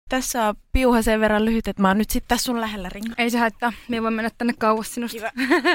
Tässä on piuha sen verran lyhyt, että mä oon nyt sitten tässä sun lähellä, Ringa. Ei se haittaa. Mie voin mennä tänne kauas sinusta. Kiva.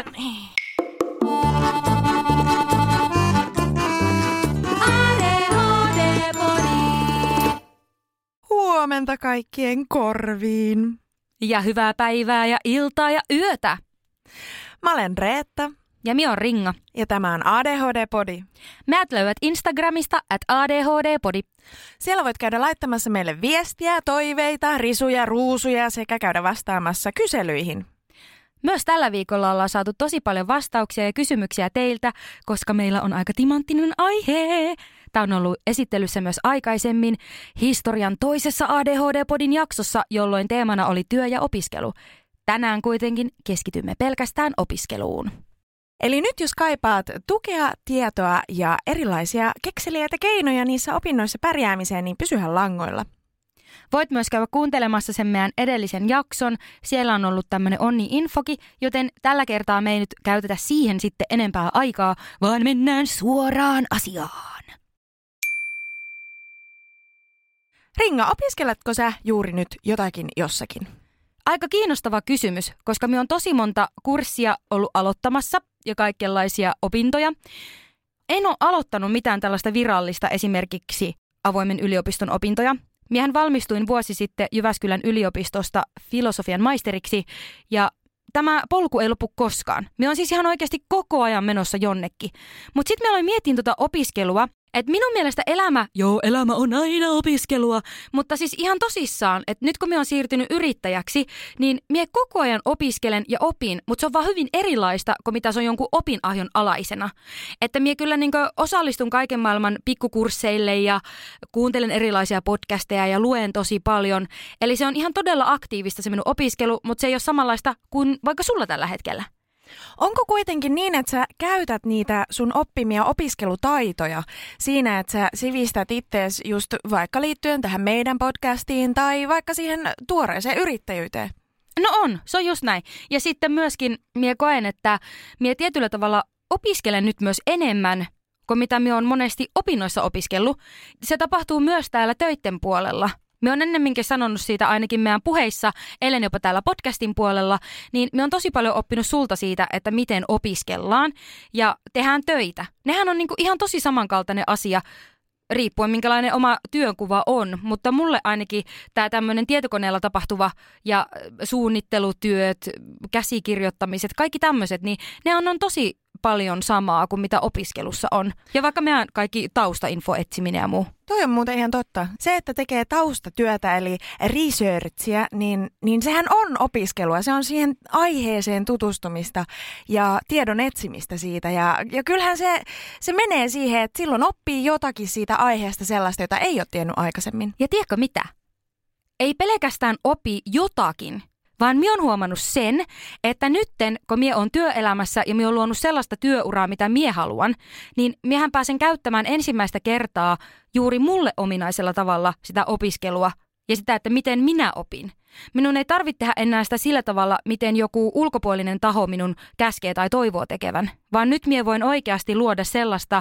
Huomenta kaikkien korviin. Ja hyvää päivää ja iltaa ja yötä. Mä olen Reetta. Ja minä on Ringa. Ja tämä on ADHD-podi. Meidät löydät Instagramista @ADHD-podi. Siellä voit käydä laittamassa meille viestiä, toiveita, risuja, ruusuja sekä käydä vastaamassa kyselyihin. Myös tällä viikolla ollaan saatu tosi paljon vastauksia ja kysymyksiä teiltä, koska meillä on aika timanttinen aihe. Tämä on ollut esittelyssä myös aikaisemmin historian toisessa ADHD-podin jaksossa, jolloin teemana oli työ ja opiskelu. Tänään kuitenkin keskitymme pelkästään opiskeluun. Eli nyt jos kaipaat tukea, tietoa ja erilaisia kekseliäitä keinoja niissä opinnoissa pärjäämiseen, niin pysyhän langoilla. Voit myös käydä kuuntelemassa sen meidän edellisen jakson. Siellä on ollut tämmöinen onni-infoki, joten tällä kertaa me ei nyt käytetä siihen sitten enempää aikaa, vaan mennään suoraan asiaan. Ringa, opiskeletko sä juuri nyt jotakin jossakin? Aika kiinnostava kysymys, koska me on tosi monta kurssia ollut aloittamassa ja kaikenlaisia opintoja. En ole aloittanut mitään tällaista virallista esimerkiksi avoimen yliopiston opintoja. Miehän valmistuin vuosi sitten Jyväskylän yliopistosta filosofian maisteriksi ja tämä polku ei lopu koskaan. Me on siis ihan oikeasti koko ajan menossa jonnekin. Mutta sitten me aloin miettiä opiskelua, että minun mielestä elämä on aina opiskelua, mutta siis ihan tosissaan, että nyt kun me on siirtynyt yrittäjäksi, niin mie koko ajan opiskelen ja opin, mutta se on vaan hyvin erilaista kuin mitä se on jonkun opinahjon alaisena. Että mie kyllä osallistun kaiken maailman pikkukursseille ja kuuntelen erilaisia podcasteja ja luen tosi paljon. Eli se on ihan todella aktiivista se minun opiskelu, mutta se ei ole samanlaista kuin vaikka sulla tällä hetkellä. Onko kuitenkin niin, että sä käytät niitä sun oppimia opiskelutaitoja siinä, että sä sivistät ittees just vaikka liittyen tähän meidän podcastiin tai vaikka siihen tuoreeseen yrittäjyyteen? No on, se on just näin. Ja sitten myöskin mie koen, että mie tietyllä tavalla opiskelen nyt myös enemmän kuin mitä mie on monesti opinnoissa opiskellut. Se tapahtuu myös täällä töitten puolella. Me on ennemminkin sanonut siitä ainakin meidän puheissa, ellen jopa täällä podcastin puolella, niin me on tosi paljon oppinut sulta siitä, että miten opiskellaan ja tehdään töitä. Nehän on ihan tosi samankaltainen asia, riippuen minkälainen oma työnkuva on, mutta mulle ainakin tämä tämmöinen tietokoneella tapahtuva ja suunnittelutyöt, käsikirjoittamiset, kaikki tämmöiset, niin ne on tosi paljon samaa kuin mitä opiskelussa on. Ja vaikka meidän kaikki taustainfo etsiminen ja muu. Toi on muuten ihan totta. Se, että tekee taustatyötä eli researchia, niin sehän on opiskelua. Se on siihen aiheeseen tutustumista ja tiedon etsimistä siitä. Ja kyllähän se menee siihen, että silloin oppii jotakin siitä aiheesta sellaista, jota ei ole tiennyt aikaisemmin. Ja tiedätkö mitä? Ei pelkästään opi jotakin, vaan minä olen huomannut sen, että nytten, kun minä olen työelämässä ja minä olen luonut sellaista työuraa, mitä minä haluan, niin minähän pääsen käyttämään ensimmäistä kertaa juuri mulle ominaisella tavalla sitä opiskelua ja sitä, että miten minä opin. Minun ei tarvitse tehdä enää sitä sillä tavalla, miten joku ulkopuolinen taho minun käskee tai toivoo tekevän, vaan nyt minä voin oikeasti luoda sellaista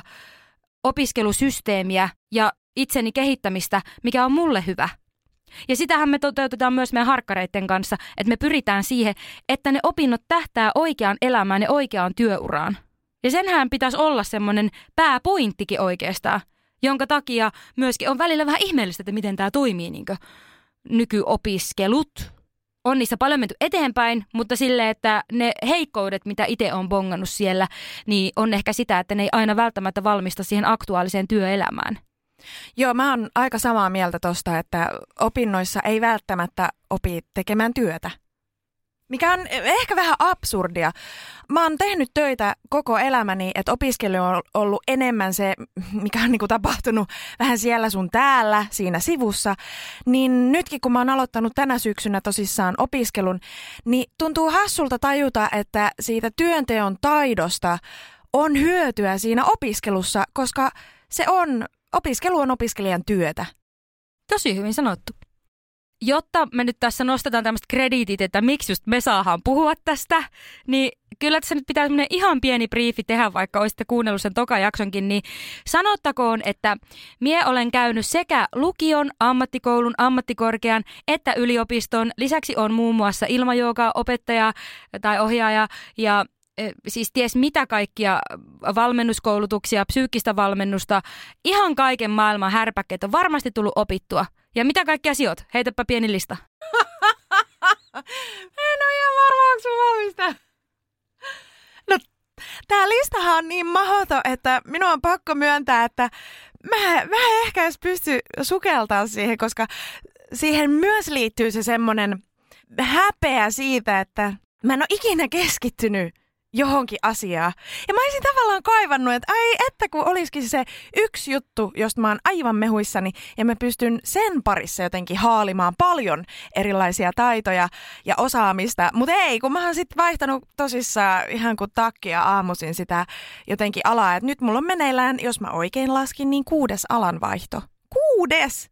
opiskelusysteemiä ja itseni kehittämistä, mikä on mulle hyvä. Ja sitähän me toteutetaan myös meidän harkkareiden kanssa, että me pyritään siihen, että ne opinnot tähtää oikeaan elämään ja oikeaan työuraan. Ja senhän pitäisi olla semmoinen pääpointtikin oikeastaan, jonka takia myöskin on välillä vähän ihmeellistä, että miten tämä toimii nykyopiskelut. On niissä paljon menty eteenpäin, mutta silleen, että ne heikkoudet, mitä itse on bongannut siellä, niin on ehkä sitä, että ne ei aina välttämättä valmista siihen aktuaaliseen työelämään. Joo, mä oon aika samaa mieltä tosta, että opinnoissa ei välttämättä opi tekemään työtä. Mikä on ehkä vähän absurdia. Mä oon tehnyt töitä koko elämäni, että opiskelu on ollut enemmän se, mikä on tapahtunut vähän siellä sun täällä, siinä sivussa. Niin nytkin kun mä oon aloittanut tänä syksynä tosissaan opiskelun, niin tuntuu hassulta tajuta, että siitä työnteon taidosta on hyötyä siinä opiskelussa, koska opiskelu on opiskelijan työtä. Tosi hyvin sanottu. jotta me nyt tässä nostetaan tämmöiset krediitit, että miksi just me saadaan puhua tästä, niin kyllä tässä nyt pitää semmoinen ihan pieni briefi tehdä, vaikka olisitte kuunnellut sen toka jaksonkin, niin sanottakoon, että mie olen käynyt sekä lukion, ammattikoulun, ammattikorkean että yliopiston. Lisäksi on muun muassa ilmajooga-opettaja tai ohjaaja ja siis ties mitä kaikkia valmennuskoulutuksia, psyykkistä valmennusta, ihan kaiken maailman härpäkkeet on varmasti tullut opittua. Ja mitä kaikkia sijoit? Heitäpä pieni lista. En ole ihan varma, onko sun valmista. No, tää listahan on niin mahdoton, että minun on pakko myöntää, että mä ehkä edes pysty sukeltaa siihen, koska siihen myös liittyy se semmoinen häpeä siitä, että mä en ole ikinä keskittynyt johonkin asiaan. Ja mä olisin tavallaan kaivannut, että että kun olisikin se yksi juttu, josta mä oon aivan mehuissani ja mä pystyn sen parissa jotenkin haalimaan paljon erilaisia taitoja ja osaamista. Mutta ei, kun mä oon sitten vaihtanut tosissaan ihan kuin takkia aamuisin sitä jotenkin alaa. Että nyt mulla on meneillään, jos mä oikein laskin, niin 6. alanvaihto. 6!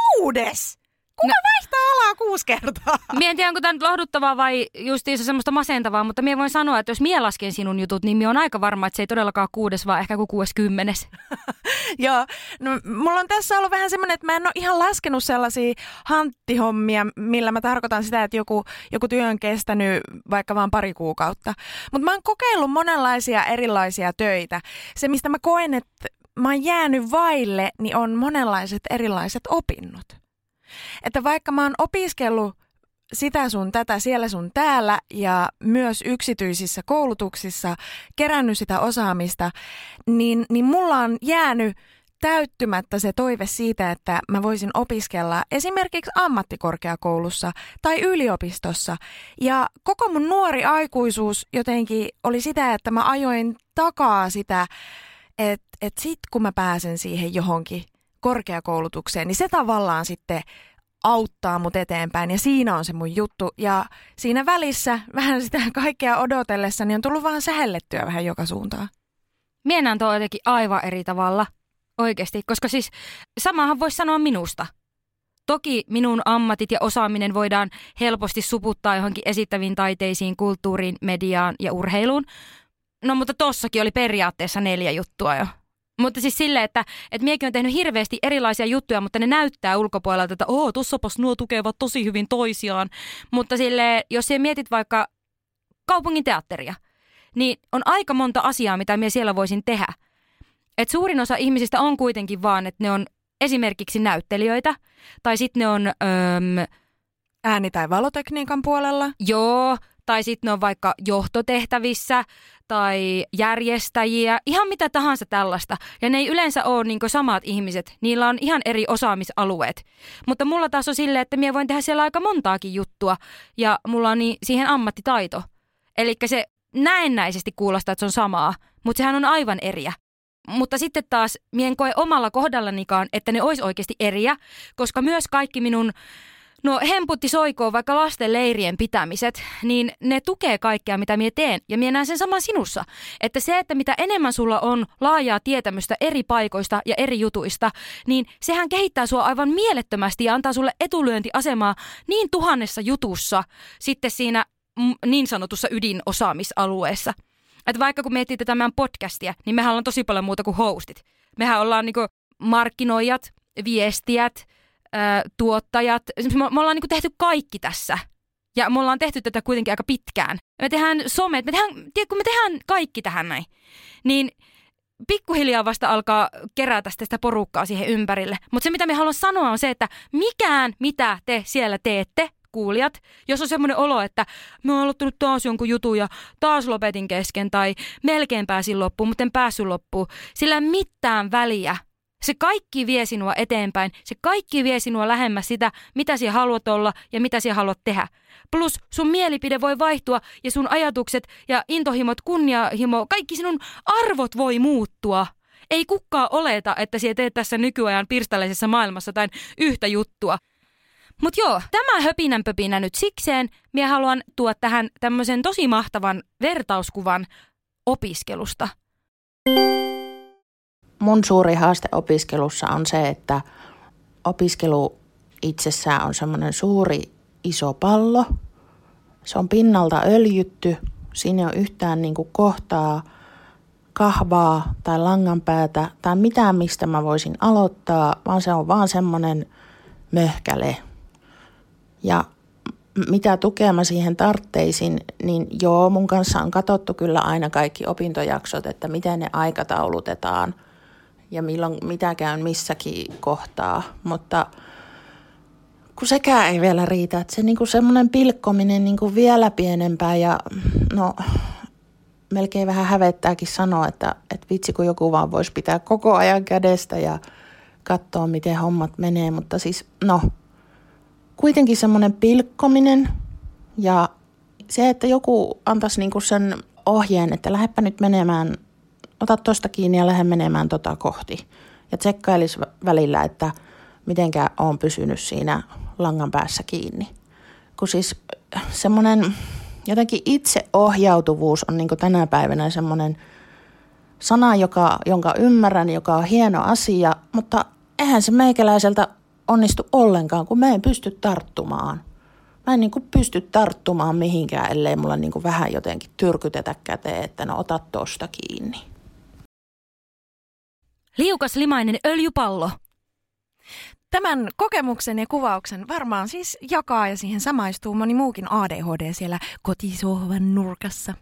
Kuka vaihtaa alaa 6 kertaa? Mie en tiedä, onko tämä nyt lohduttavaa vai justiinsa semmoista masentavaa, mutta mie voin sanoa, että jos mie lasken sinun jutut, niin mie on aika varma, että se ei todellakaan 6, vaan ehkä kuin 60. Joo, no mulla on tässä ollut vähän semmoinen, että mä en ole ihan laskenut sellaisia hanttihommia, millä mä tarkoitan sitä, että joku työ on kestänyt vaikka vaan 2 kuukautta. Mutta mä oon kokeillut monenlaisia erilaisia töitä. Se, mistä mä koen, että mä oon jäänyt vaille, niin on monenlaiset erilaiset opinnot. Että vaikka mä oon opiskellut sitä sun tätä, siellä sun täällä ja myös yksityisissä koulutuksissa kerännyt sitä osaamista, niin mulla on jäänyt täyttymättä se toive siitä, että mä voisin opiskella esimerkiksi ammattikorkeakoulussa tai yliopistossa. Ja koko mun nuori aikuisuus jotenkin oli sitä, että mä ajoin takaa sitä, että sit kun mä pääsen siihen johonkin korkeakoulutukseen, niin se tavallaan sitten auttaa mut eteenpäin ja siinä on se mun juttu. Ja siinä välissä vähän sitä kaikkea odotellessa, niin on tullut vaan sähellettyä vähän joka suuntaan. Mie näen tuo jotenkin aivan eri tavalla oikeasti, koska siis samahan voisi sanoa minusta. Toki minun ammatit ja osaaminen voidaan helposti suputtaa johonkin esittäviin taiteisiin, kulttuuriin, mediaan ja urheiluun. No mutta tossakin oli periaatteessa 4 juttua jo. Mutta siis silleen, että miekin on tehnyt hirveästi erilaisia juttuja, mutta ne näyttää ulkopuolelta, että tossapas nuo tukevat tosi hyvin toisiaan. Mutta silleen, jos sä mietit vaikka kaupungin teatteria, niin on aika monta asiaa, mitä minä siellä voisin tehdä. Et suurin osa ihmisistä on kuitenkin vaan, että ne on esimerkiksi näyttelijöitä, tai sitten ne on ääni- tai valotekniikan puolella. Joo, tai sitten ne on vaikka johtotehtävissä tai järjestäjiä, ihan mitä tahansa tällaista. Ja ne ei yleensä ole niin kuin samat ihmiset, niillä on ihan eri osaamisalueet. Mutta mulla taas on silleen, että minä voin tehdä siellä aika montaakin juttua ja mulla on niin siihen ammattitaito. Eli se näennäisesti kuulostaa, että se on samaa, mutta sehän on aivan eriä. Mutta sitten taas minä en koe omalla kohdallanikaan, että ne olisi oikeasti eriä, koska myös kaikki minun hemputti soikoo vaikka lasten leirien pitämiset, niin ne tukee kaikkea, mitä minä teen. Ja minä näen sen saman sinussa. Että se, että mitä enemmän sulla on laajaa tietämystä eri paikoista ja eri jutuista, niin sehän kehittää sua aivan mielettömästi ja antaa sulle etulyöntiasemaa niin 1000 jutussa sitten siinä niin sanotussa ydinosaamisalueessa. Että vaikka kun miettii tätä meidän podcastia, niin mehän ollaan tosi paljon muuta kuin hostit. Mehän ollaan niinku markkinoijat, viestijät, tuottajat. Me ollaan niinku tehty kaikki tässä. Ja me ollaan tehty tätä kuitenkin aika pitkään. Me tehdään somet, kun me tehdään kaikki tähän näin, niin pikkuhiljaa vasta alkaa kerätä sitä porukkaa siihen ympärille. Mutta se, mitä me haluan sanoa, on se, että mikään, mitä te siellä teette, kuulijat, jos on semmoinen olo, että mä oon aloittanut taas jonkun jutun ja taas lopetin kesken tai melkein pääsin loppuun, mutta en päässyt loppuun. Sillä ei mitään väliä. Se kaikki vie sinua eteenpäin. Se kaikki vie sinua lähemmäs sitä, mitä sinä haluat olla ja mitä sinä haluat tehdä. Plus sun mielipide voi vaihtua ja sun ajatukset ja intohimot, kunniahimo, kaikki sinun arvot voi muuttua. Ei kukaan oleta, että sinä teet tässä nykyajan pirstaleisessa maailmassa jotain yhtä juttua. Mut joo, tämä höpinänpöpinä nyt sikseen. Minä haluan tuoda tähän tämmöisen tosi mahtavan vertauskuvan opiskelusta. Mun suuri haaste opiskelussa on se, että opiskelu itsessään on semmoinen suuri iso pallo. Se on pinnalta öljytty. Siinä ei ole yhtään niin kuin kohtaa kahvaa tai langanpäätä tai mitään, mistä mä voisin aloittaa, vaan se on vaan semmoinen möhkäle. Ja mitä tukea mä siihen tartteisin, niin joo, mun kanssa on katsottu kyllä aina kaikki opintojaksot, että miten ne aikataulutetaan ja milloin mitä käyn missäkin kohtaa, mutta kun sekään ei vielä riitä, että se niinku semmoinen pilkkominen niinku vielä pienempää ja no melkein vähän hävettääkin sanoa, että vitsi kun joku vaan voisi pitää koko ajan kädestä ja katsoa miten hommat menee, mutta siis no kuitenkin semmoinen pilkkominen ja se, että joku antaisi niinku sen ohjeen, että lähdepä nyt menemään, ota tosta kiinni ja lähde menemään tota kohti ja tsekkailisi välillä, että mitenkä olen pysynyt siinä langan päässä kiinni. Kun siis semmoinen jotenkin itseohjautuvuus on niin kuin tänä päivänä semmoinen sana, jonka ymmärrän, joka on hieno asia, mutta eihän se meikäläiseltä onnistu ollenkaan, kun mä en pysty tarttumaan. Mä en niin kuin pysty tarttumaan mihinkään, ellei mulla niin kuin vähän jotenkin tyrkytetä käteen, että no ota tosta kiinni. Liukas limainen öljypallo. Tämän kokemuksen ja kuvauksen varmaan siis jakaa ja siihen samaistuu moni muukin ADHD siellä kotisohvan nurkassa.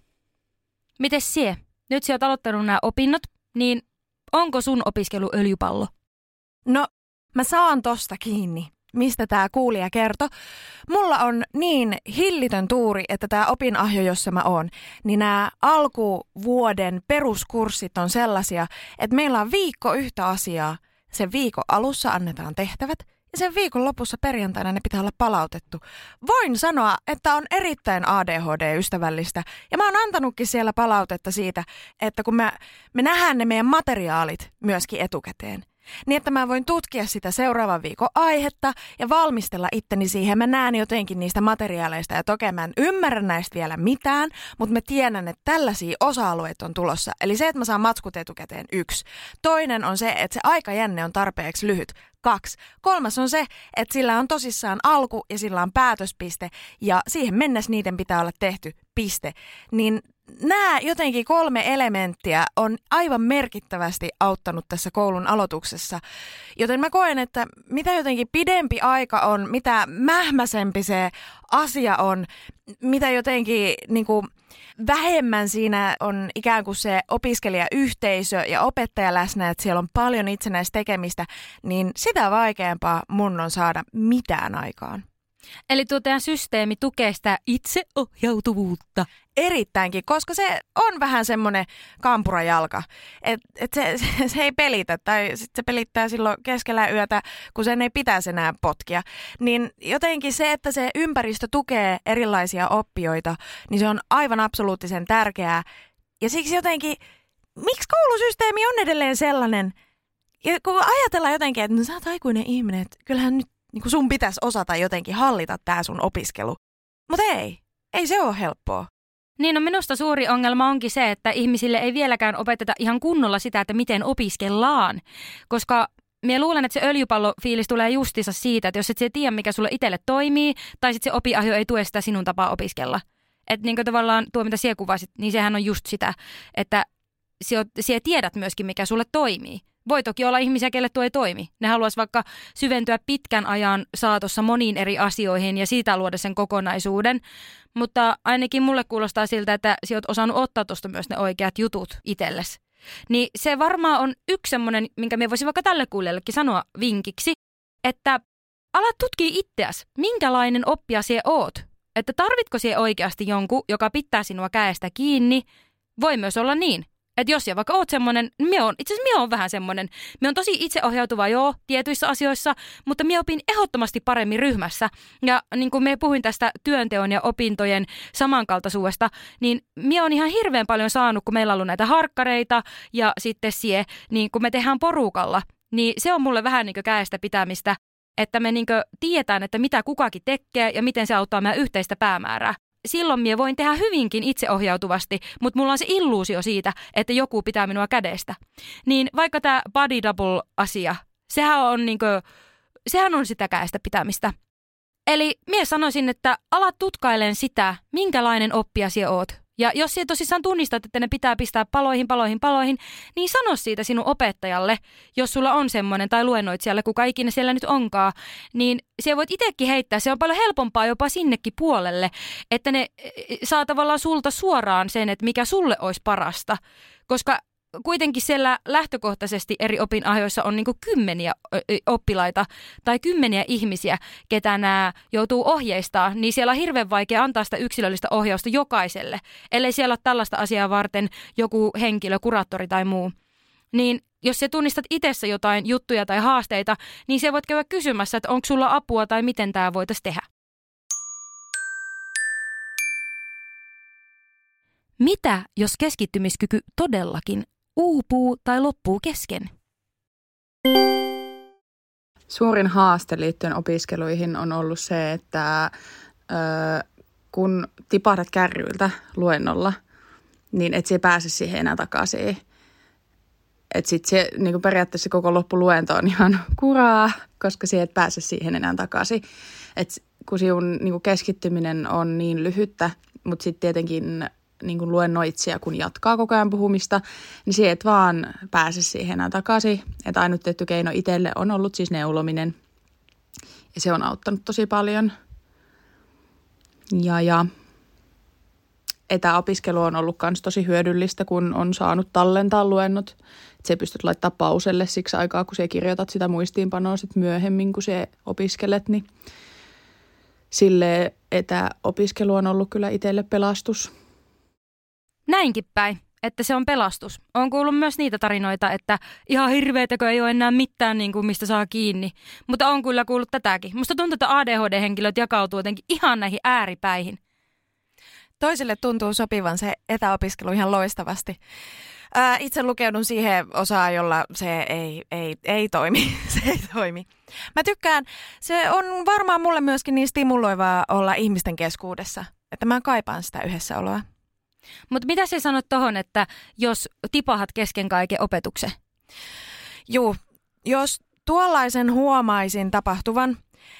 Mites sie? Nyt sä oot aloittanut nämä opinnot, niin onko sun opiskelu öljypallo? No, mä saan tosta kiinni, mistä tää kuulija kertoi. Mulla on niin hillitön tuuri, että tää opinahjo, jossa mä oon, niin nämä alkuvuoden peruskurssit on sellaisia, että meillä on viikko yhtä asiaa. Sen viikon alussa annetaan tehtävät ja sen viikon lopussa perjantaina ne pitää olla palautettu. Voin sanoa, että on erittäin ADHD-ystävällistä ja mä oon antanutkin siellä palautetta siitä, että kun me nähdään ne meidän materiaalit myöskin etukäteen, niin että mä voin tutkia sitä seuraavan viikon aihetta ja valmistella itteni siihen. Mä näen jotenkin niistä materiaaleista ja toki mä en ymmärrä näistä vielä mitään, mutta mä tiedän, että tällaisia osa-alueita on tulossa. Eli se, että mä saan matskut etukäteen 1. Toinen on se, että se aikajänne on tarpeeksi lyhyt. 2. Kolmas on se, että sillä on tosissaan alku ja sillä on päätöspiste ja siihen mennessä niiden pitää olla tehty piste. Niin nämä jotenkin 3 elementtiä on aivan merkittävästi auttanut tässä koulun aloituksessa, joten mä koen, että mitä jotenkin pidempi aika on, mitä mähmäsempi se asia on, mitä jotenkin niin kuin vähemmän siinä on ikään kuin se opiskelijayhteisö ja opettaja läsnä, että siellä on paljon itsenäistä tekemistä, niin sitä vaikeampaa mun on saada mitään aikaan. Eli tuo teidän systeemi tukee sitä itseohjautuvuutta. Erittäinkin, koska se on vähän semmoinen kampurajalka, että se ei pelitä tai sitten se pelittää silloin keskellä yötä, kun sen ei pitäisi enää potkia. Niin jotenkin se, että se ympäristö tukee erilaisia oppijoita, niin se on aivan absoluuttisen tärkeää. Ja siksi jotenkin, miksi koulusysteemi on edelleen sellainen, ja kun ajatellaan jotenkin, että no, sä oot aikuinen ihminen, että kyllähän nyt niin sun pitäisi osata jotenkin hallita tää sun opiskelu. Mutta ei se ole helppoa. Niin, no minusta suuri ongelma onkin se, että ihmisille ei vieläkään opeteta ihan kunnolla sitä, että miten opiskellaan. Koska minä luulen, että se öljypallofiilis tulee justiinsa siitä, että jos et tiedä, mikä sulle itselle toimii, tai sitten se opiahjo ei tue sitä sinun tapaa opiskella. Että niin kuin tavallaan tuo, mitä sinä kuvasit, niin sehän on just sitä, että sinä tiedät myöskin, mikä sulle toimii. Voi toki olla ihmisiä, kelle tuo ei toimi. Ne haluaisi vaikka syventyä pitkän ajan saatossa moniin eri asioihin ja siitä luoda sen kokonaisuuden. Mutta ainakin mulle kuulostaa siltä, että sinä olet osannut ottaa tuosta myös ne oikeat jutut itsellesi. Niin se varmaan on yksi semmoinen, minkä me voisin vaikka tälle kuulijallekin sanoa vinkiksi, että ala tutkia itseäsi, minkälainen oppija sinä oot. Että tarvitko sinä oikeasti jonkun, joka pitää sinua käestä kiinni, voi myös olla niin. Että jos vaikka oot semmoinen, itse asiassa minä oon vähän semmoinen, minä on tosi itseohjautuva tietyissä asioissa, mutta minä opin ehdottomasti paremmin ryhmässä. Ja niin kuin minä puhuin tästä työnteon ja opintojen samankaltaisuudesta, niin minä on ihan hirveän paljon saanut, kun meillä on ollut näitä harkkareita ja sitten niin kun me tehdään porukalla, niin se on mulle vähän niin kuin käestä pitämistä, että me niin kuin tiedetään, että mitä kukakin tekee ja miten se auttaa meidän yhteistä päämäärää. Silloin minä voin tehdä hyvinkin itseohjautuvasti, mutta mulla on se illuusio siitä, että joku pitää minua kädestä. Niin vaikka tämä body double-asia, sehän on niinkö sehän on sitä käestä pitämistä. Eli mie sanoisin, että ala tutkailen sitä, minkälainen oppija sinä oot. Ja jos sinä tosissaan tunnistat, että ne pitää pistää paloihin, niin sano siitä sinun opettajalle, jos sulla on semmoinen, tai luennoitsijalle, kuka ikinä siellä nyt onkaan, niin sinä voit itsekin heittää. Se on paljon helpompaa jopa sinnekin puolelle, että ne saa tavallaan sulta suoraan sen, että mikä sulle olisi parasta. Koska kuitenkin siellä lähtökohtaisesti eri opinahjoissa on niinku 10 oppilaita tai 10 ihmisiä, ketä nämä joutuu ohjeistaa, niin siellä on hirveän vaikea antaa sitä yksilöllistä ohjausta jokaiselle, ellei siellä ole tällaista asiaa varten joku henkilö, kuraattori tai muu. Niin jos sä tunnistat itsessä jotain juttuja tai haasteita, niin sä voit käydä kysymässä, että onko sulla apua tai miten tämä voitaisiin tehdä. Mitä, jos keskittymiskyky todellakin uupuu tai loppuu kesken? Suurin haaste liittyen opiskeluihin on ollut se, että kun tipahdat kärryiltä luennolla, niin et sä pääse siihen enää takaisin. Että sitten se niin periaatteessa koko loppuluento on ihan kuraa, koska sä et pääse siihen enää takaisin. Et kun sinun niin keskittyminen on niin lyhyttä, mutta sitten tietenkin niin kuin luennoitsija, kun jatkaa koko ajan puhumista, niin se et vaan pääse siihen enää takaisin. Että ainut tietty keino itselle on ollut siis neulominen. Ja se on auttanut tosi paljon. Ja etäopiskelu on ollut myös tosi hyödyllistä, kun on saanut tallentaa luennot. Että se pystyt laittamaan pauselle siksi aikaa, kun sä kirjoitat sitä muistiinpanoa sit myöhemmin, kun sä opiskelet. Niin sille etäopiskelu on ollut kyllä itselle pelastus. Näinkin päin, että se on pelastus. Olen kuullut myös niitä tarinoita, että ihan hirveetäkö ei ole enää mitään, niin kuin mistä saa kiinni. Mutta on kyllä kuullut tätäkin. Musta tuntuu, että ADHD-henkilöt jakautuu jotenkin ihan näihin ääripäihin. Toisille tuntuu sopivan se etäopiskelu ihan loistavasti. Itse lukeudun siihen osaan, jolla se ei toimi. Se ei toimi. Mä tykkään, se on varmaan mulle myöskin niin stimuloivaa olla ihmisten keskuudessa, että mä kaipaan sitä yhdessäoloa. Mutta mitä sä sanot tohon, että jos tipahat kesken kaiken opetuksen? Juu, jos tuollaisen huomaisin tapahtuvan,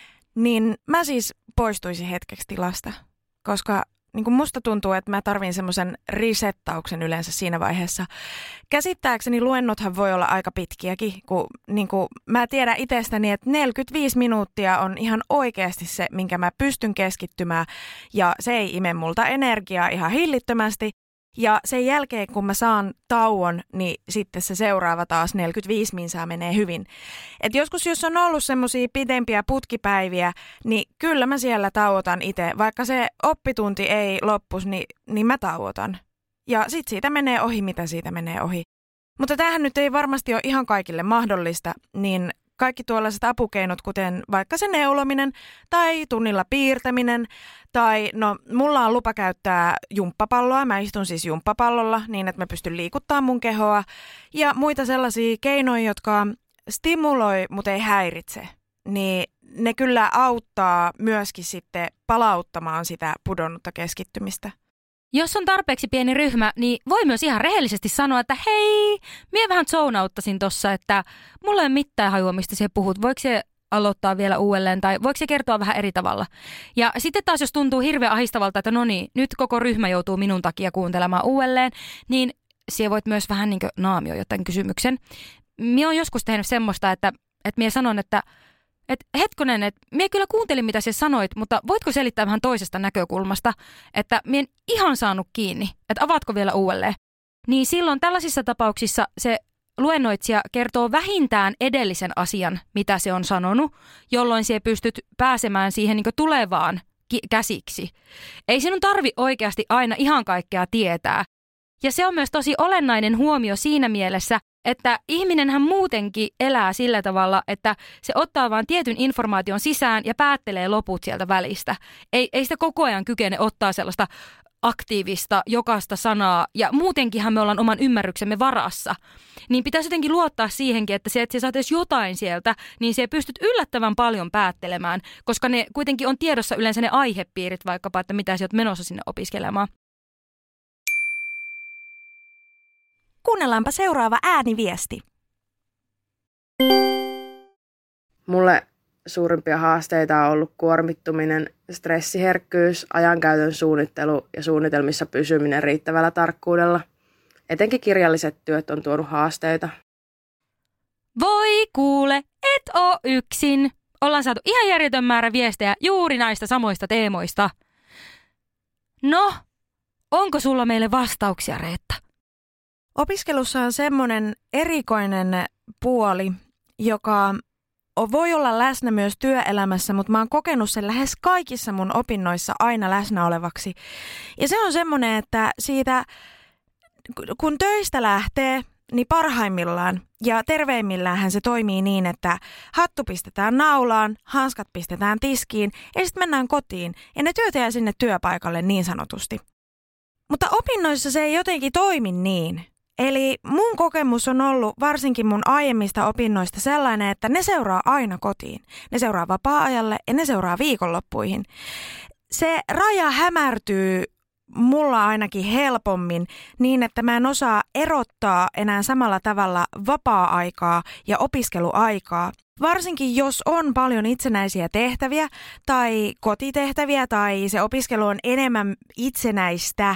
niin mä siis poistuisin hetkeksi tilasta, koska niin kuin musta tuntuu, että mä tarvin semmoisen resettauksen yleensä siinä vaiheessa. Käsittääkseni luennothan voi olla aika pitkiäkin, kun niin kuin mä tiedän itsestäni, että 45 minuuttia on ihan oikeasti se, minkä mä pystyn keskittymään, ja se ei ime multa energiaa ihan hillittömästi. Ja sen jälkeen, kun mä saan tauon, niin sitten se seuraava taas 45 minsaa menee hyvin. Et joskus, jos on ollut semmoisia pidempiä putkipäiviä, niin kyllä mä siellä tauotan itse. Vaikka se oppitunti ei loppus, niin mä tauotan. Ja sit siitä menee ohi, mitä siitä menee ohi. Mutta tämähän nyt ei varmasti ole ihan kaikille mahdollista, niin kaikki tuollaiset apukeinot, kuten vaikka se neulominen tai tunnilla piirtäminen tai no mulla on lupa käyttää jumppapalloa, mä istun siis jumppapallolla niin, että mä pystyn liikuttamaan mun kehoa ja muita sellaisia keinoja, jotka stimuloi, mutta ei häiritse, niin ne kyllä auttaa myöskin sitten palauttamaan sitä pudonnutta keskittymistä. Jos on tarpeeksi pieni ryhmä, niin voi myös ihan rehellisesti sanoa, että hei, minä vähän zonauttasin tossa, että mulla ei ole mitään hajua, mistä se puhut. Voiko se aloittaa vielä uudelleen tai voiko se kertoa vähän eri tavalla? Ja sitten taas, jos tuntuu hirveän ahdistavalta, että no niin, nyt koko ryhmä joutuu minun takia kuuntelemaan uudelleen, niin siellä voit myös vähän niin kuin naamio jotain kysymyksen. Minä olen joskus tehnyt semmoista, että minä sanon, että hetkonen, että minä kyllä kuuntelin, mitä sä sanoit, mutta voitko selittää vähän toisesta näkökulmasta, että minä en ihan saanut kiinni, että avaatko vielä uudelleen. Niin silloin tällaisissa tapauksissa se luennoitsija kertoo vähintään edellisen asian, mitä se on sanonut, jolloin se pystyt pääsemään siihen niin kuin tulevaan käsiksi. Ei sinun tarvi oikeasti aina ihan kaikkea tietää. Ja se on myös tosi olennainen huomio siinä mielessä, että ihminenhän muutenkin elää sillä tavalla, että se ottaa vain tietyn informaation sisään ja päättelee loput sieltä välistä. Ei sitä koko ajan kykene ottaa sellaista aktiivista, jokaista sanaa, ja muutenkinhan me ollaan oman ymmärryksemme varassa. Niin pitäisi jotenkin luottaa siihenkin, että sä saat edes jotain sieltä, niin sä pystyt yllättävän paljon päättelemään, koska ne kuitenkin on tiedossa yleensä ne aihepiirit vaikkapa, että mitä sä oot menossa sinne opiskelemaan. Kuunnellaanpa seuraava ääniviesti. Mulle suurimpia haasteita on ollut kuormittuminen, stressiherkkyys, ajankäytön suunnittelu ja suunnitelmissa pysyminen riittävällä tarkkuudella. Etenkin kirjalliset työt on tuonut haasteita. Voi kuule, et oo yksin. Ollaan saatu ihan järjetön määrä viestejä juuri näistä samoista teemoista. No, onko sulla meille vastauksia, Reetta? Opiskelussa on semmoinen erikoinen puoli, joka voi olla läsnä myös työelämässä, mutta mä oon kokenut sen lähes kaikissa mun opinnoissa aina läsnä olevaksi. Ja se on semmoinen, että siitä, kun töistä lähtee, niin parhaimmillaan ja terveimmilläänhän se toimii niin, että hattu pistetään naulaan, hanskat pistetään tiskiin ja sitten mennään kotiin ja ne työt jää sinne työpaikalle niin sanotusti. Mutta opinnoissa se ei jotenkin toimi niin. Eli mun kokemus on ollut varsinkin mun aiemmista opinnoista sellainen, että ne seuraa aina kotiin. Ne seuraa vapaa-ajalle ja ne seuraa viikonloppuihin. Se raja hämärtyy mulla ainakin helpommin niin, että mä en osaa erottaa enää samalla tavalla vapaa-aikaa ja opiskeluaikaa. Varsinkin jos on paljon itsenäisiä tehtäviä tai kotitehtäviä tai se opiskelu on enemmän itsenäistä,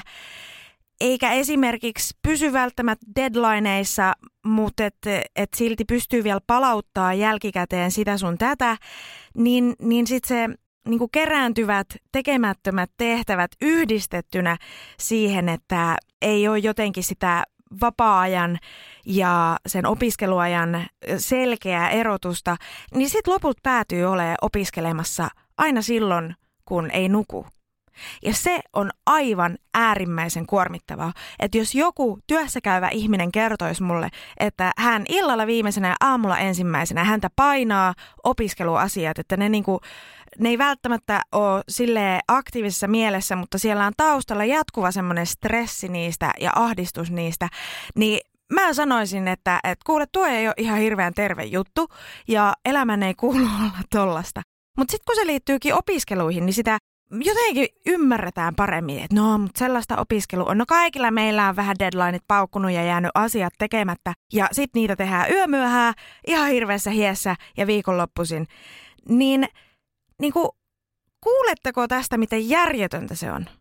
eikä esimerkiksi pysy välttämättä deadlineissa, mutta et silti pystyy vielä palauttaa jälkikäteen sitä sun tätä, niin sitten se niinku kerääntyvät tekemättömät tehtävät yhdistettynä siihen, että ei ole jotenkin sitä vapaa-ajan ja sen opiskeluajan selkeää erotusta, niin sitten lopulta päätyy olemaan opiskelemassa aina silloin, kun ei nuku. Ja se on aivan äärimmäisen kuormittavaa, että jos joku työssäkäyvä ihminen kertoisi mulle, että hän illalla viimeisenä ja aamulla ensimmäisenä häntä painaa opiskeluasiat, että ne ei välttämättä ole silleen aktiivisessa mielessä, mutta siellä on taustalla jatkuva semmoinen stressi niistä ja ahdistus niistä, niin mä sanoisin, että kuule, tuo ei ole ihan hirveän terve juttu ja elämän ei kuulu olla tollasta. Mutta sitten kun se liittyykin opiskeluihin, niin sitä jotenkin ymmärretään paremmin, että no, mutta sellaista opiskelua on. No kaikilla meillä on vähän deadlineit paukkunut ja jäänyt asiat tekemättä ja sitten niitä tehdään yömyöhään ihan hirveässä hiessä ja viikonloppuisin. Niin kuin, kuuletteko tästä, miten järjetöntä se on?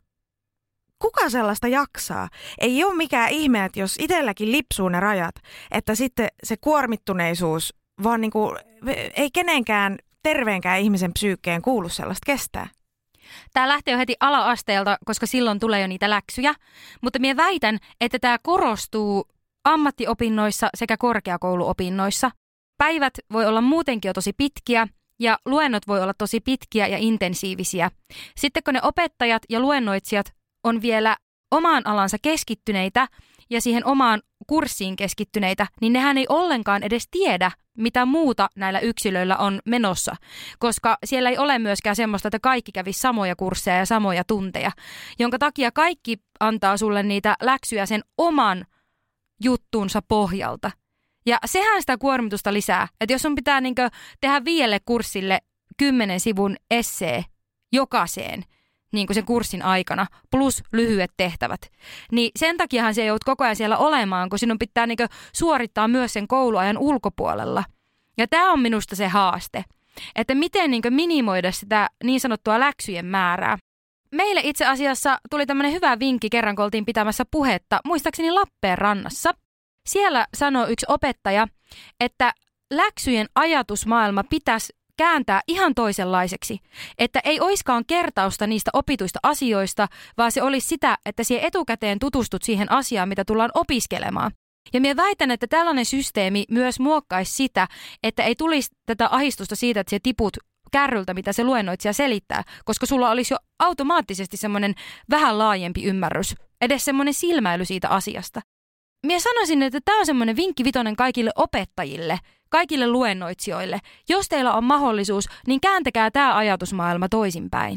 Kuka sellaista jaksaa? Ei ole mikään ihme, että jos itselläkin lipsuu ne rajat, että sitten se kuormittuneisuus vaan niin kuin, ei kenenkään terveenkään ihmisen psyykkeen kuulu sellaista kestää. Tämä lähtee jo heti ala-asteelta, koska silloin tulee jo niitä läksyjä, mutta minä väitän, että tämä korostuu ammattiopinnoissa sekä korkeakouluopinnoissa. Päivät voi olla muutenkin jo tosi pitkiä ja luennot voi olla tosi pitkiä ja intensiivisiä. Sitten kun ne opettajat ja luennoitsijat on vielä omaan alansa keskittyneitä ja siihen omaan kurssiin keskittyneitä, niin nehän ei ollenkaan edes tiedä, mitä muuta näillä yksilöillä on menossa, koska siellä ei ole myöskään semmoista, että kaikki kävisi samoja kursseja ja samoja tunteja, jonka takia kaikki antaa sulle niitä läksyjä sen oman juttuunsa pohjalta. Ja sehän sitä kuormitusta lisää, että jos sun pitää tehdä 5 kurssille 10 sivun essee jokaiseen, niin kuin sen kurssin aikana, plus lyhyet tehtävät. Niin sen takiahan se joudut koko ajan siellä olemaan, kun sinun pitää suorittaa myös sen kouluajan ulkopuolella. Ja tämä on minusta se haaste, että miten minimoida sitä niin sanottua läksyjen määrää. Meille itse asiassa tuli tämmöinen hyvä vinkki kerran, kun oltiin pitämässä puhetta, muistaakseni Lappeenrannassa. Siellä sanoi yksi opettaja, että läksyjen ajatusmaailma pitäisi kääntää ihan toisenlaiseksi, että ei oiskaan kertausta niistä opituista asioista, vaan se olisi sitä, että sinä etukäteen tutustut siihen asiaan, mitä tullaan opiskelemaan. Ja minä väitän, että tällainen systeemi myös muokkaisi sitä, että ei tulisi tätä ahdistusta siitä, että sinä tiput kärryltä, mitä se luennoitsija selittää, koska sulla olisi jo automaattisesti semmoinen vähän laajempi ymmärrys, edes semmoinen silmäily siitä asiasta. Minä sanoisin, että tämä on semmoinen vinkki vitonen kaikille opettajille, kaikille luennoitsijoille. Jos teillä on mahdollisuus, niin kääntäkää tämä ajatusmaailma toisinpäin.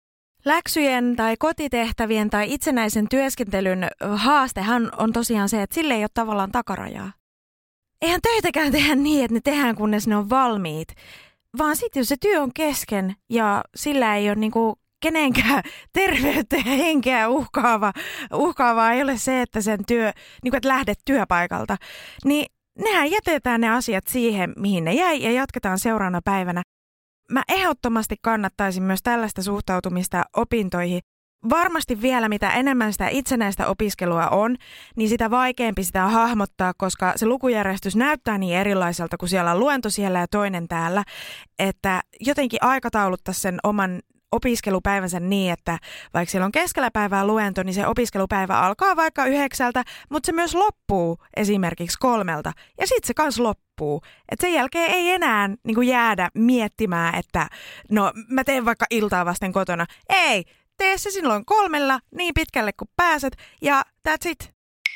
Läksyjen tai kotitehtävien tai itsenäisen työskentelyn haastehan on tosiaan se, että sille ei ole tavallaan takarajaa. Eihän töitäkään tehdä niin, että ne tehdään kunnes ne on valmiit, vaan sitten jos se työ on kesken ja sillä ei ole kenenkään terveyttä ja henkeä uhkaavaa ei ole se, että sen työ, että lähdet työpaikalta, niin nehän jätetään ne asiat siihen, mihin ne jäi ja jatketaan seuraavana päivänä. mä ehdottomasti kannattaisin myös tällaista suhtautumista opintoihin. Varmasti vielä mitä enemmän sitä itsenäistä opiskelua on, niin sitä vaikeampi sitä hahmottaa, koska se lukujärjestys näyttää niin erilaiselta, kun siellä on luento siellä ja toinen täällä, että jotenkin aikatauluttaa sen oman opiskelupäivänsä niin, että vaikka siellä on keskellä päivää luento, niin se opiskelupäivä alkaa vaikka 9, mutta se myös loppuu esimerkiksi 3 ja sitten se kans loppuu. Et sen jälkeen ei enää niin kuin jäädä miettimään, että no mä teen vaikka iltaa vasten kotona. Ei, tee se silloin 3 niin pitkälle kuin pääset ja that's it.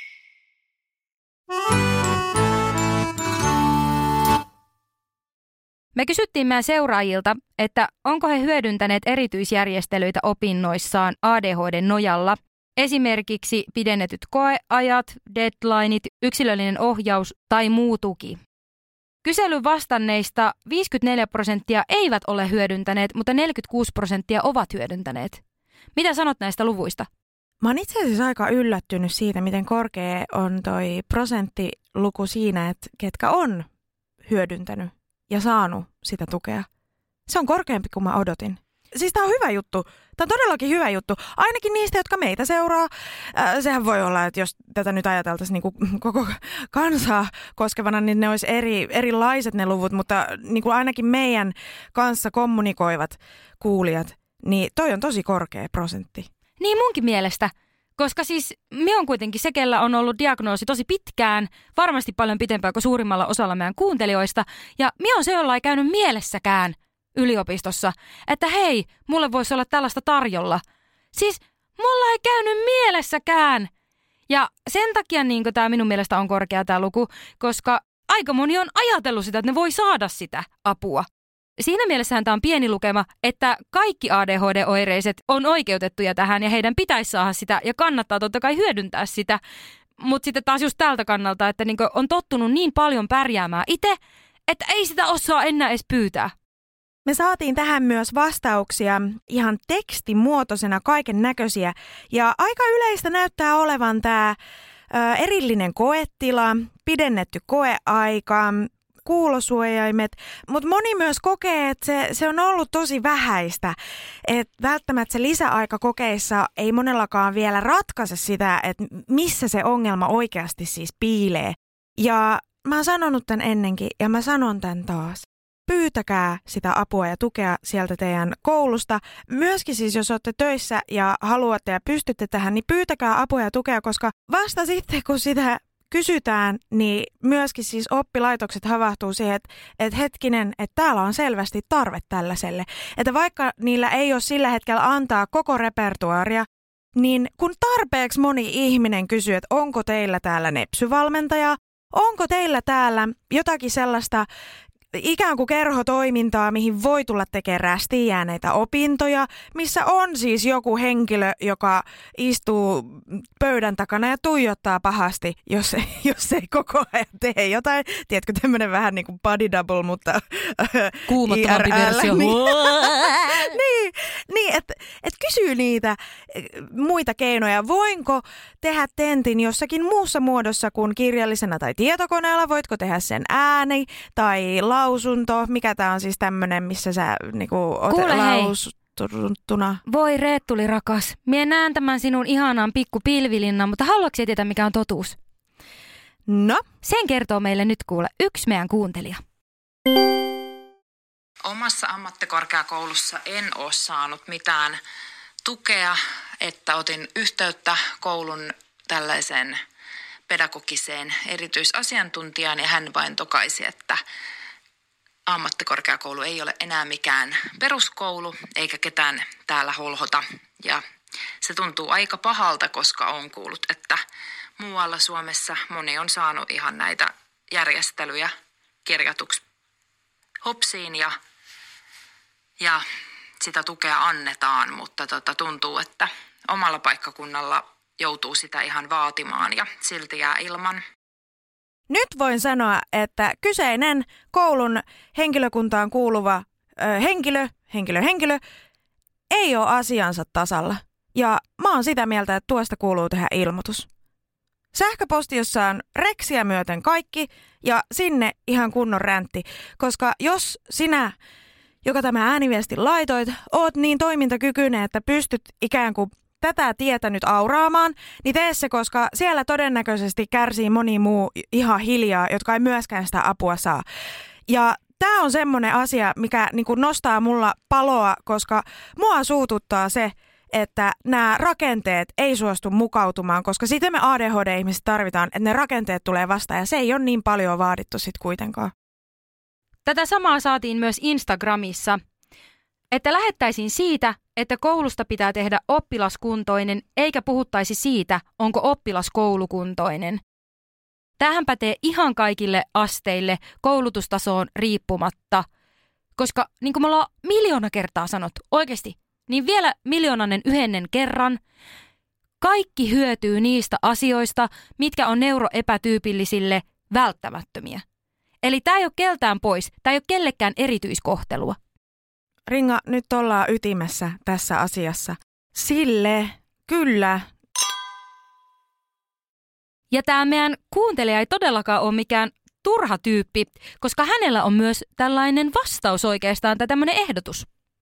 Me kysyttiin meidän seuraajilta, että onko he hyödyntäneet erityisjärjestelyitä opinnoissaan ADHD:n nojalla. Esimerkiksi pidennetyt koeajat, deadlineit, yksilöllinen ohjaus tai muu tuki. Kyselyn vastanneista 54% eivät ole hyödyntäneet, mutta 46% ovat hyödyntäneet. Mitä sanot näistä luvuista? Mä oon itse asiassa aika yllättynyt siitä, miten korkea on toi prosenttiluku siinä, että ketkä on hyödyntänyt ja saanut sitä tukea. Se on korkeampi kuin mä odotin. Siis tää on hyvä juttu. Tää on todellakin hyvä juttu. Ainakin niistä, jotka meitä seuraa. Sehän voi olla, että jos tätä nyt ajateltaisiin niin kuin koko kansaa koskevana, niin ne olisi erilaiset ne luvut. Mutta niin kuin ainakin meidän kanssa kommunikoivat kuulijat, niin toi on tosi korkea prosentti. Niin munkin mielestä. Koska siis me on kuitenkin se, kellä on ollut diagnoosi tosi pitkään, varmasti paljon pitempään kuin suurimmalla osalla meidän kuuntelijoista. Ja me on se, jolla ei käynyt mielessäkään yliopistossa, että hei, mulle voisi olla tällaista tarjolla. Siis mulla ei käynyt mielessäkään. Ja sen takia niin tämä minun mielestä on korkea tämä luku, koska aika moni on ajatellut sitä, että ne voi saada sitä apua. Siinä mielessähän tämä on pieni lukema, että kaikki ADHD-oireiset on oikeutettuja tähän ja heidän pitäisi saada sitä ja kannattaa totta kai hyödyntää sitä. Mutta sitten taas just tältä kannalta, että niinku on tottunut niin paljon pärjäämään itse, että ei sitä osaa enää edes pyytää. Me saatiin tähän myös vastauksia ihan tekstimuotoisena kaiken näköisiä ja aika yleistä näyttää olevan tämä erillinen koetila, pidennetty koeaika, kuulosuojaimet, mutta moni myös kokee, että se on ollut tosi vähäistä, että välttämättä se lisäaika kokeissa ei monellakaan vielä ratkaise sitä, että missä se ongelma oikeasti siis piilee. Ja mä oon sanonut tämän ennenkin ja mä sanon tämän taas. Pyytäkää sitä apua ja tukea sieltä teidän koulusta. Myöskin siis, jos olette töissä ja haluatte ja pystytte tähän, niin pyytäkää apua ja tukea, koska vasta sitten, kun sitä kysytään, niin myöskin siis oppilaitokset havahtuu siihen, että hetkinen, että täällä on selvästi tarve tällaiselle. Että vaikka niillä ei ole sillä hetkellä antaa koko repertuaaria, niin kun tarpeeksi moni ihminen kysyy, että onko teillä täällä nepsyvalmentaja, onko teillä täällä jotakin sellaista ikään kuin kerhotoimintaa, mihin voi tulla tekemään rästiin jääneitä opintoja, missä on siis joku henkilö, joka istuu pöydän takana ja tuijottaa pahasti, jos ei koko ajan tee jotain. Tiedätkö, tämmöinen vähän niin kuin body double, mutta kuumottavampi versio. Niin että kysyy niitä muita keinoja. Voinko tehdä tentin jossakin muussa muodossa kuin kirjallisena tai tietokoneella? Voitko tehdä sen ääni tai lausunto? Mikä tämä on siis tämmöinen, missä sä niinku oot lausuttuna? Voi Reettuli rakas, mie näen tämän sinun ihanan pikku pilvilinnan, mutta haluatko tietää mikä on totuus? No? Sen kertoo meille nyt kuule yksi meidän kuuntelija. Omassa ammattikorkeakoulussa en ole saanut mitään tukea, että otin yhteyttä koulun tällaiseen pedagogiseen erityisasiantuntijaan ja hän vain tokaisi, että ammattikorkeakoulu ei ole enää mikään peruskoulu eikä ketään täällä holhota. Ja se tuntuu aika pahalta, koska olen kuullut, että muualla Suomessa moni on saanut ihan näitä järjestelyjä kirjatuksi hopsiin ja sitä tukea annetaan, mutta tuntuu, että omalla paikkakunnalla joutuu sitä ihan vaatimaan ja silti jää ilman. Nyt voin sanoa, että kyseinen koulun henkilökuntaan kuuluva henkilö ei ole asiansa tasalla. Ja mä oon sitä mieltä, että tuosta kuuluu tehdä ilmoitus. Sähköposti, jossa on reksiä myöten kaikki ja sinne ihan kunnon räntti. Koska jos sinä joka tämä ääniviesti laitoit, oot niin toimintakykyinen, että pystyt ikään kuin tätä tietä nyt auraamaan, niin tee se, koska siellä todennäköisesti kärsii moni muu ihan hiljaa, jotka ei myöskään sitä apua saa. Ja tämä on semmoinen asia, mikä niin kuin nostaa mulla paloa, koska mua suututtaa se, että nämä rakenteet ei suostu mukautumaan, koska sitä me ADHD-ihmiset tarvitaan, että ne rakenteet tulee vastaan ja se ei ole niin paljon vaadittu sitten kuitenkaan. Tätä samaa saatiin myös Instagramissa, että lähettäisiin siitä, että koulusta pitää tehdä oppilaskuntoinen, eikä puhuttaisi siitä, onko oppilas koulukuntoinen. Tämähän pätee ihan kaikille asteille, koulutustasoon riippumatta, koska niin kuin me ollaan 1,000,000 kertaa sanottu, oikeasti, niin vielä 1,000,001 kerran, kaikki hyötyy niistä asioista, mitkä on neuroepätyypillisille välttämättömiä. Eli tämä ei ole keltään pois, tämä ei ole kellekään erityiskohtelua. Ringa, nyt ollaan ytimessä tässä asiassa. Sille, kyllä. Ja tämä meidän kuuntelija ei todellakaan ole mikään turha tyyppi, koska hänellä on myös tällainen vastaus oikeastaan tai tämmöinen ehdotus.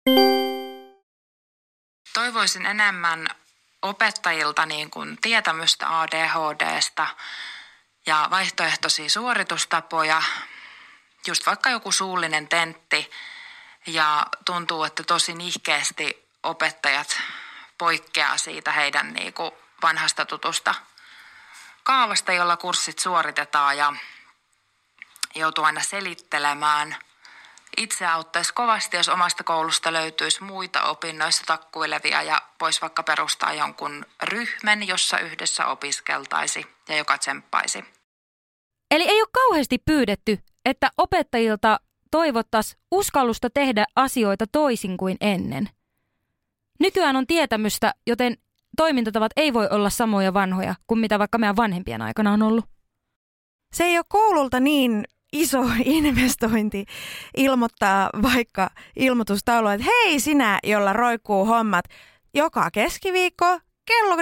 Toivoisin enemmän opettajilta niin kuin tietämystä ADHD:sta ja vaihtoehtoisia suoritustapoja, just vaikka joku suullinen tentti, ja tuntuu, että tosi nihkeästi opettajat poikkeaa siitä heidän niin kuin vanhasta tutusta kaavasta, jolla kurssit suoritetaan ja joutuu aina selittelemään. Itse auttaisi kovasti, jos omasta koulusta löytyisi muita opinnoissa takkuilevia ja voisi vaikka perustaa jonkun ryhmän, jossa yhdessä opiskeltaisi ja joka tsemppaisi. Eli ei ole kauheasti pyydetty, että opettajilta toivottaisiin uskallusta tehdä asioita toisin kuin ennen. Nykyään on tietämystä, joten toimintatavat ei voi olla samoja vanhoja kuin mitä vaikka meidän vanhempien aikana on ollut. Se ei ole koululta niin iso investointi ilmoittaa vaikka ilmoitustaulua, että hei sinä, jolla roikkuu hommat joka keskiviikko kello 14-17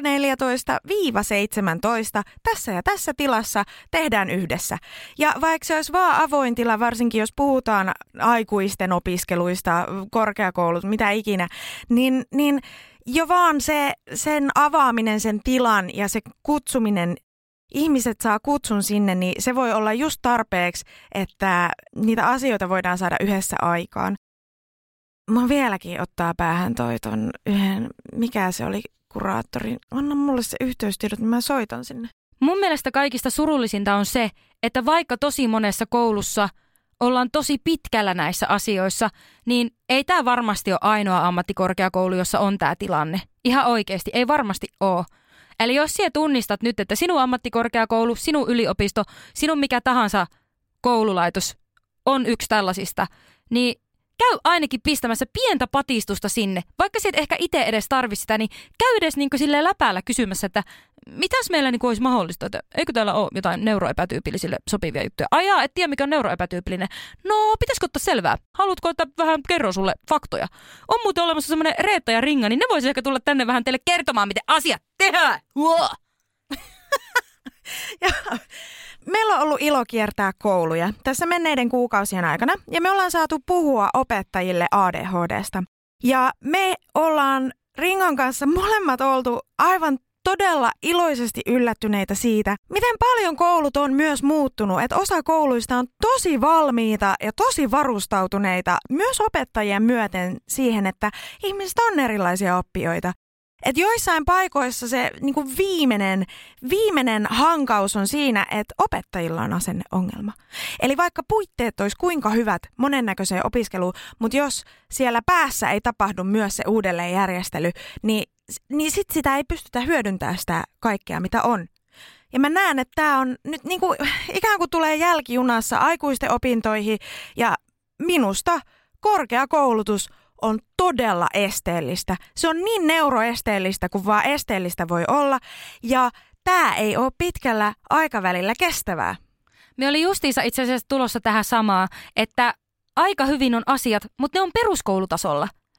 tässä ja tässä tilassa tehdään yhdessä. Ja vaikka se olisi vaan avoin tila, varsinkin jos puhutaan aikuisten opiskeluista, korkeakoulut, mitä ikinä, niin jo vaan sen avaaminen, sen tilan ja se kutsuminen, ihmiset saa kutsun sinne, niin se voi olla just tarpeeksi, että niitä asioita voidaan saada yhdessä aikaan. Mä vieläkin ottaa päähän ton yhden, mikä se oli, kuraattori. Anna mulle se yhteystiedot, niin mä soitan sinne. Mun mielestä kaikista surullisinta on se, että vaikka tosi monessa koulussa ollaan tosi pitkällä näissä asioissa, niin ei tämä varmasti ole ainoa ammattikorkeakoulu, jossa on tämä tilanne. Ihan oikeasti, ei varmasti ole. Eli jos sinä tunnistat nyt, että sinun ammattikorkeakoulu, sinun yliopisto, sinun mikä tahansa koululaitos on yksi tällaisista, niin käy ainakin pistämässä pientä patistusta sinne. Vaikka et ehkä itse edes tarvitse sitä, niin käy edes niin silleen läpäällä kysymässä, että mitäs meillä niin olisi mahdollista, että eikö täällä ole jotain neuroepätyypillisille sopivia juttuja. Ajaa, et tiedä mikä on neuroepätyypillinen. No, pitäisikö ottaa selvää? Haluatko ottaa vähän kerro sulle faktoja? On muuten olemassa semmoinen Reetta ja Ringa, niin ne voisi ehkä tulla tänne vähän teille kertomaan, miten asiat tehdään. Meillä on ollut ilo kiertää kouluja tässä menneiden kuukausien aikana ja me ollaan saatu puhua opettajille ADHDsta. Ja me ollaan Ringan kanssa molemmat oltu aivan todella iloisesti yllättyneitä siitä, miten paljon koulut on myös muuttunut. Että osa kouluista on tosi valmiita ja tosi varustautuneita myös opettajien myöten siihen, että ihmiset on erilaisia oppijoita. Että joissain paikoissa se niin kuin viimeinen hankaus on siinä, että opettajilla on asenneongelma. Eli vaikka puitteet olisi kuinka hyvät monennäköiseen opiskeluun, mutta jos siellä päässä ei tapahdu myös se uudelleenjärjestely, niin sit sitä ei pystytä hyödyntämään sitä kaikkea, mitä on. Ja mä näen, että tämä on nyt niin kuin, ikään kuin tulee jälkijunassa aikuisten opintoihin ja minusta korkeakoulutus on todella esteellistä. Se on niin neuroesteellistä kuin vaan esteellistä voi olla ja tämä ei ole pitkällä aikavälillä kestävää. Me oli justiinsa itse asiassa tulossa tähän samaan, että aika hyvin on asiat, mutta ne on peruskoulutasolla.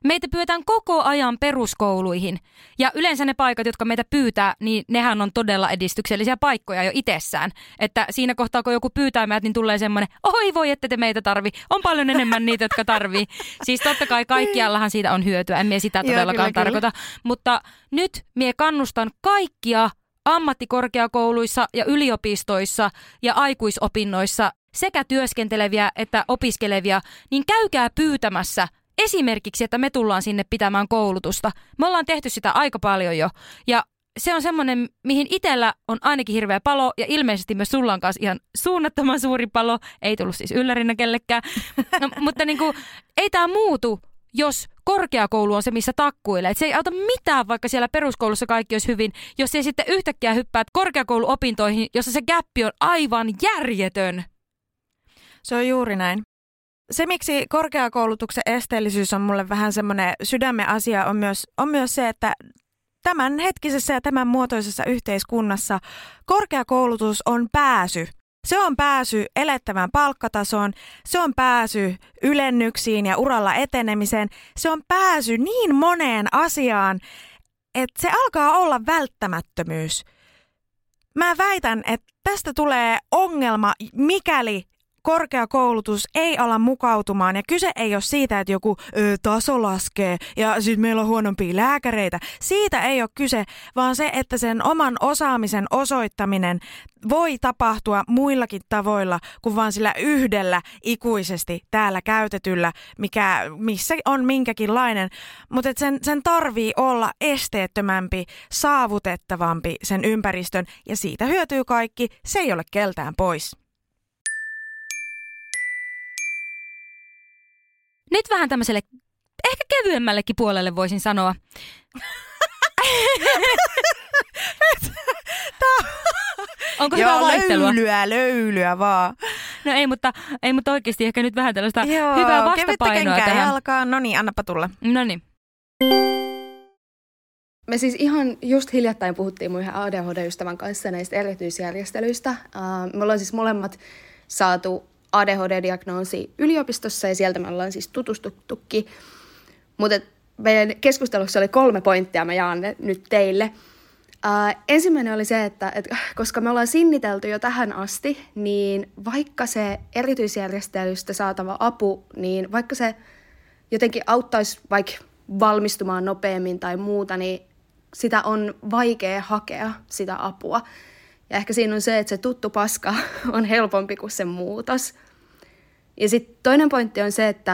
Meitä pyydetään koko ajan peruskouluihin. Ja yleensä ne paikat, jotka meitä pyytää, niin nehän on todella edistyksellisiä paikkoja jo itsessään. Että siinä kohtaa, kun joku pyytää meitä, niin tulee semmoinen, oi voi, ette te meitä tarvi. On paljon enemmän niitä, jotka tarvii. Siis totta kai kaikkiallahan siitä on hyötyä. En mie sitä todellakaan tarkoita. Mutta nyt mie kannustan kaikkia ammattikorkeakouluissa ja yliopistoissa ja aikuisopinnoissa sekä työskenteleviä että opiskelevia, niin käykää pyytämässä esimerkiksi, että me tullaan sinne pitämään koulutusta. Me ollaan tehty sitä aika paljon jo ja se on semmoinen, mihin itsellä on ainakin hirveä palo ja ilmeisesti myös sulla on kanssa ihan suunnattoman suuri palo. Ei tullut siis yllärinä kellekään, no, mutta niinku, ei tämä muutu, jos korkeakoulu on se, missä takkuilee. Et se ei auta mitään, vaikka siellä peruskoulussa kaikki olisi hyvin, jos ei sitten yhtäkkiä hyppää korkeakouluopintoihin, jossa se gäppi on aivan järjetön. Se on juuri näin. Se, miksi korkeakoulutuksen esteellisyys on mulle vähän semmoinen sydämen asia, on myös se, että tämän hetkisessä ja tämän muotoisessa yhteiskunnassa korkeakoulutus on pääsy. Se on pääsy elettävään palkkatasoon, se on pääsy ylennyksiin ja uralla etenemiseen, se on pääsy niin moneen asiaan, että se alkaa olla välttämättömyys. Mä väitän, että tästä tulee ongelma, mikäli korkeakoulutus ei ala mukautumaan ja kyse ei ole siitä, että joku taso laskee ja sitten meillä on huonompia lääkäreitä. Siitä ei ole kyse, vaan se, että sen oman osaamisen osoittaminen voi tapahtua muillakin tavoilla kuin vaan sillä yhdellä ikuisesti täällä käytetyllä, missä on minkäkinlainen. Mutta sen tarvii olla esteettömämpi, saavutettavampi sen ympäristön ja siitä hyötyy kaikki, se ei ole keltään pois. Nyt vähän tämmöiselle ehkä kevyemmällekin puolelle voisin sanoa. Onko hyvä vaihtelua? Löylyä vaan. No ei, mutta oikeasti ehkä nyt vähän tällaista hyvää vastapainoa tähän. Jalkaa. No niin, annapa tulla. No niin. Me siis ihan just hiljattain puhuttiin mun ihan ADHD-ystävän kanssa näistä erityisjärjestelyistä. Me ollaan siis molemmat saatu ADHD-diagnoosi yliopistossa ja sieltä me ollaan siis tutustuttukin. Mutta meidän keskustelussa oli 3 pointtia, mä jaan ne nyt teille. Ensimmäinen oli se, että koska me ollaan sinnitelty jo tähän asti, niin vaikka se erityisjärjestelystä saatava apu, niin vaikka se jotenkin auttaisi vaikka valmistumaan nopeammin tai muuta, niin sitä on vaikea hakea sitä apua. Ja ehkä siinä on se, että se tuttu paska on helpompi kuin se muutos. Ja sitten toinen pointti on se, että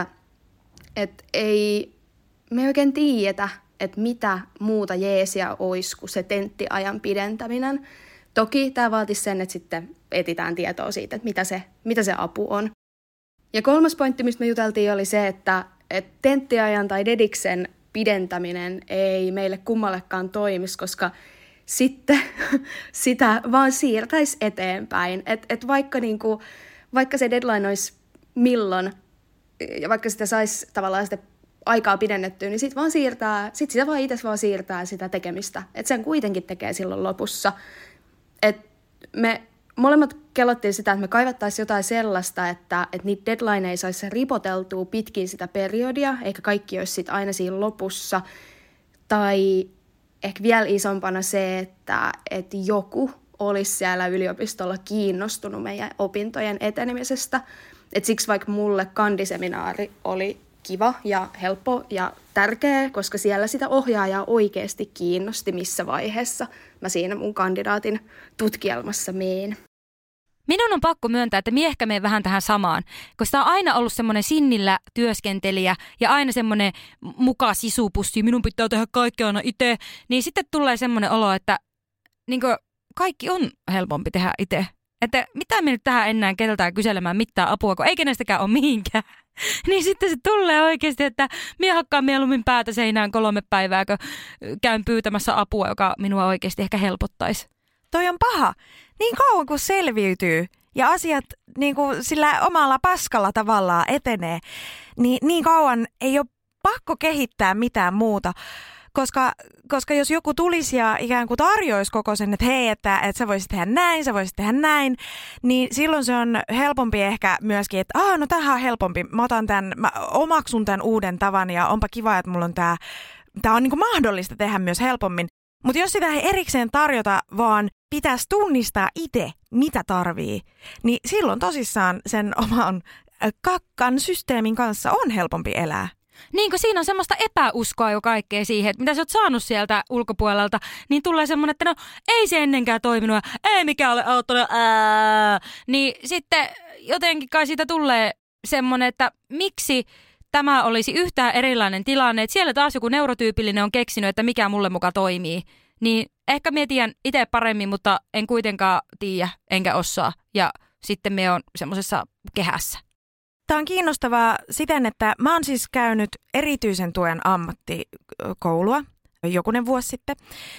me ei oikein tiedetä, että mitä muuta jeesiä olisi kuin se tenttiajan pidentäminen. Toki tämä vaatisi sen, että sitten etsitään tietoa siitä, että mitä se apu on. Ja 3. pointti, mistä me juteltiin, oli se, että tenttiajan tai dediksen pidentäminen ei meille kummallekaan toimisi, koska sitten sitä vaan siirtäisi eteenpäin. Et vaikka se deadline olisi milloin, ja vaikka sitä saisi tavallaan sitä aikaa pidennettyä, niin sitten sitä vaan itse vaan siirtää sitä tekemistä. Että sen kuitenkin tekee silloin lopussa. Et me molemmat kelottiin sitä, että me kaivattaisiin jotain sellaista, että niitä deadline ei saisi ripoteltua pitkin sitä periodia, eikä kaikki olisi sitten aina siinä lopussa. Tai ehkä vielä isompana se, että joku olisi siellä yliopistolla kiinnostunut meidän opintojen etenemisestä. Et siksi vaikka mulle kandiseminaari oli kiva ja helppo ja tärkeä, koska siellä sitä ohjaajaa oikeasti kiinnosti, missä vaiheessa mä siinä mun kandidaatin tutkielmassa meen. Minun on pakko myöntää, että ehkä menen vähän tähän samaan, koska tämä on aina ollut semmoinen sinnillä työskentelijä ja aina semmoinen muka sisupussi, minun pitää tehdä kaikkea aina itse, niin sitten tulee semmoinen olo, että niin kaikki on helpompi tehdä itse. Että mitä me nyt tähän enää keltään kyselemään mitään apua, kun ei kenestäkään ole mihinkään. Niin sitten se tulee oikeasti, että minä hakkaan mieluummin päätä seinään 3 päivää, kun käyn pyytämässä apua, joka minua oikeasti ehkä helpottaisi. Toi on paha. Niin kauan kun selviytyy ja asiat niin kuin sillä omalla paskalla tavallaan etenee, niin kauan ei ole pakko kehittää mitään muuta. koska jos joku tulisi ja ikään kuin tarjoisi koko sen, että hei, että sä voisit tehdä näin, niin silloin se on helpompi ehkä myöskin, että no tämähän on helpompi, mä omaksun tämän uuden tavan ja onpa kiva, että mulla on tää on niin kuin mahdollista tehdä myös helpommin. Mutta jos sitä ei erikseen tarjota, vaan pitäisi tunnistaa itse, mitä tarvii, niin silloin tosissaan sen oman kakkan systeemin kanssa on helpompi elää. Niin kuin siinä on semmoista epäuskoa jo kaikkea siihen, että mitä sä oot saanut sieltä ulkopuolelta, niin tulee semmoinen, että no ei se ennenkään toiminut, ei mikään ole auttanut, niin sitten jotenkin kai siitä tulee semmoinen, että miksi tämä olisi yhtään erilainen tilanne, että siellä taas joku neurotyypillinen on keksinyt, että mikä mulle muka toimii. Niin ehkä mä tiedän itse paremmin, mutta en kuitenkaan tiedä, enkä osaa. Ja sitten me on semmoisessa kehässä. Tämä on kiinnostavaa siten, että mä oon siis käynyt erityisen tuen ammattikoulua jokunen vuosi sitten.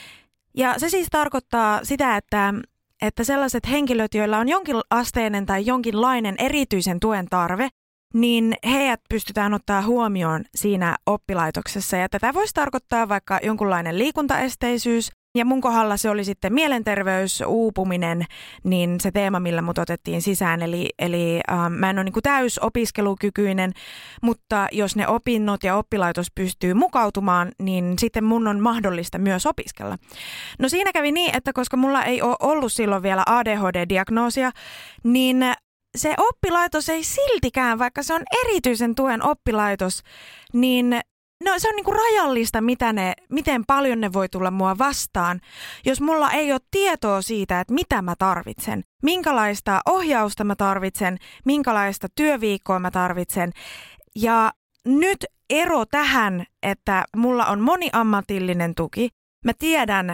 Ja se siis tarkoittaa sitä, että sellaiset henkilöt, joilla on jonkinasteinen tai jonkinlainen erityisen tuen tarve, niin heidät pystytään ottaa huomioon siinä oppilaitoksessa. Ja tätä voisi tarkoittaa vaikka jonkunlainen liikuntaesteisyys. Ja mun kohdalla se oli sitten mielenterveys, uupuminen, niin se teema, millä mut otettiin sisään. Eli mä en ole niin kuin täysopiskelukykyinen, mutta jos ne opinnot ja oppilaitos pystyy mukautumaan, niin sitten mun on mahdollista myös opiskella. No siinä kävi niin, että koska mulla ei ole ollut silloin vielä ADHD-diagnoosia, niin se oppilaitos ei siltikään, vaikka se on erityisen tuen oppilaitos, niin no, se on niinku rajallista, miten paljon ne voi tulla mua vastaan, jos mulla ei ole tietoa siitä, että mitä mä tarvitsen, minkälaista ohjausta mä tarvitsen, minkälaista työviikkoa mä tarvitsen. Ja nyt ero tähän, että mulla on moniammatillinen tuki. Mä tiedän,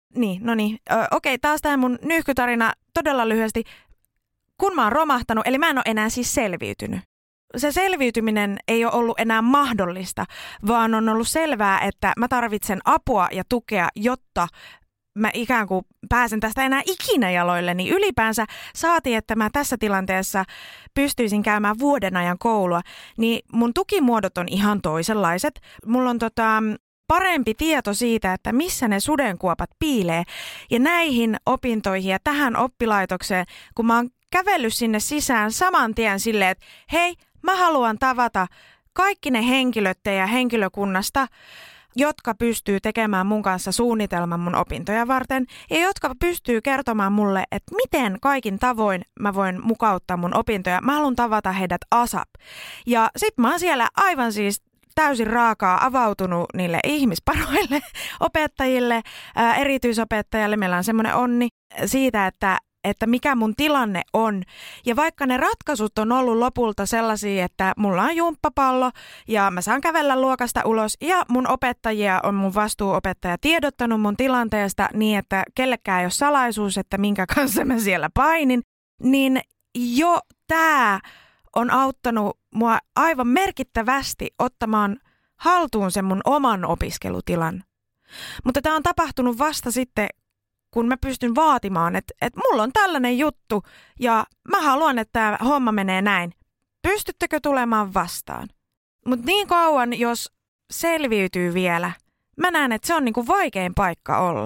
okei, taas tämä mun nyyhkytarina todella lyhyesti. Kun mä oon romahtanut, eli mä en ole enää siis selviytynyt. Se selviytyminen ei ole ollut enää mahdollista, vaan on ollut selvää, että mä tarvitsen apua ja tukea, jotta mä ikään kuin pääsen tästä enää ikinä jaloille. Niin ylipäänsä saatiin, että mä tässä tilanteessa pystyisin käymään vuoden ajan koulua, niin mun tukimuodot on ihan toisenlaiset. Mulla on parempi tieto siitä, että missä ne sudenkuopat piilee. Ja näihin opintoihin ja tähän oppilaitokseen, kun mä oon kävellyt sinne sisään saman tien silleen, että hei, mä haluan tavata kaikki ne henkilöt ja henkilökunnasta, jotka pystyy tekemään mun kanssa suunnitelman mun opintoja varten ja jotka pystyy kertomaan mulle, että miten kaikin tavoin mä voin mukauttaa mun opintoja. Mä haluan tavata heidät ASAP. Ja sit mä oon siellä aivan siis täysin raakaa avautunut niille ihmisparoille, opettajille, erityisopettajalle. Meillä on semmoinen onni siitä, että mikä mun tilanne on. Ja vaikka ne ratkaisut on ollut lopulta sellaisia, että mulla on jumppapallo ja mä saan kävellä luokasta ulos ja mun opettajia on mun vastuuopettaja tiedottanut mun tilanteesta niin, että kellekään ei ole salaisuus, että minkä kanssa mä siellä painin, niin jo tää on auttanut mua aivan merkittävästi ottamaan haltuun sen mun oman opiskelutilan. Mutta tämä on tapahtunut vasta sitten, kun mä pystyn vaatimaan, että mulla on tällainen juttu ja mä haluan, että tämä homma menee näin. Pystyttekö tulemaan vastaan? Mutta niin kauan, jos selviytyy vielä, mä näen, että se on niinku vaikein paikka olla.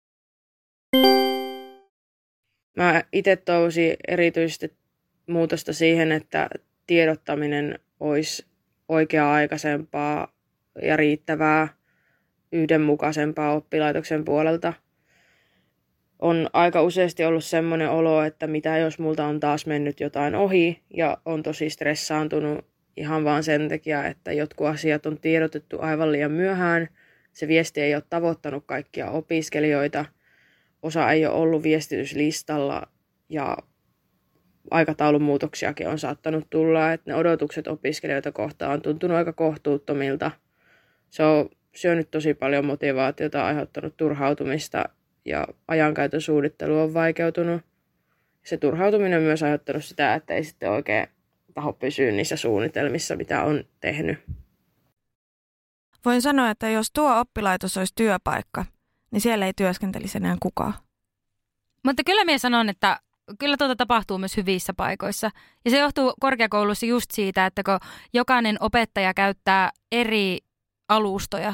Mä itse toivoisin erityisesti muutosta siihen, että tiedottaminen olisi oikea-aikaisempaa ja riittävää, yhdenmukaisempaa oppilaitoksen puolelta. On aika useasti ollut semmoinen olo, että mitä jos multa on taas mennyt jotain ohi ja on tosi stressaantunut ihan vaan sen takia, että jotkut asiat on tiedotettu aivan liian myöhään. Se viesti ei ole tavoittanut kaikkia opiskelijoita. Osa ei ole ollut viestityslistalla ja aikataulun muutoksiakin on saattanut tulla, että ne odotukset opiskelijoita kohtaan on tuntunut aika kohtuuttomilta. Se on syönyt tosi paljon motivaatiota, aiheuttanut turhautumista ja ajankäytön suunnittelu on vaikeutunut. Se turhautuminen on myös aiheuttanut sitä, että ei sitten oikein taho pysyä niissä suunnitelmissa, mitä on tehnyt. Voin sanoa, että jos tuo oppilaitos olisi työpaikka, niin siellä ei työskentelisi enää kukaan. Mutta kyllä minä sanon, että kyllä tuota tapahtuu myös hyvissä paikoissa. Ja se johtuu korkeakoulussa just siitä, että kun jokainen opettaja käyttää eri alustoja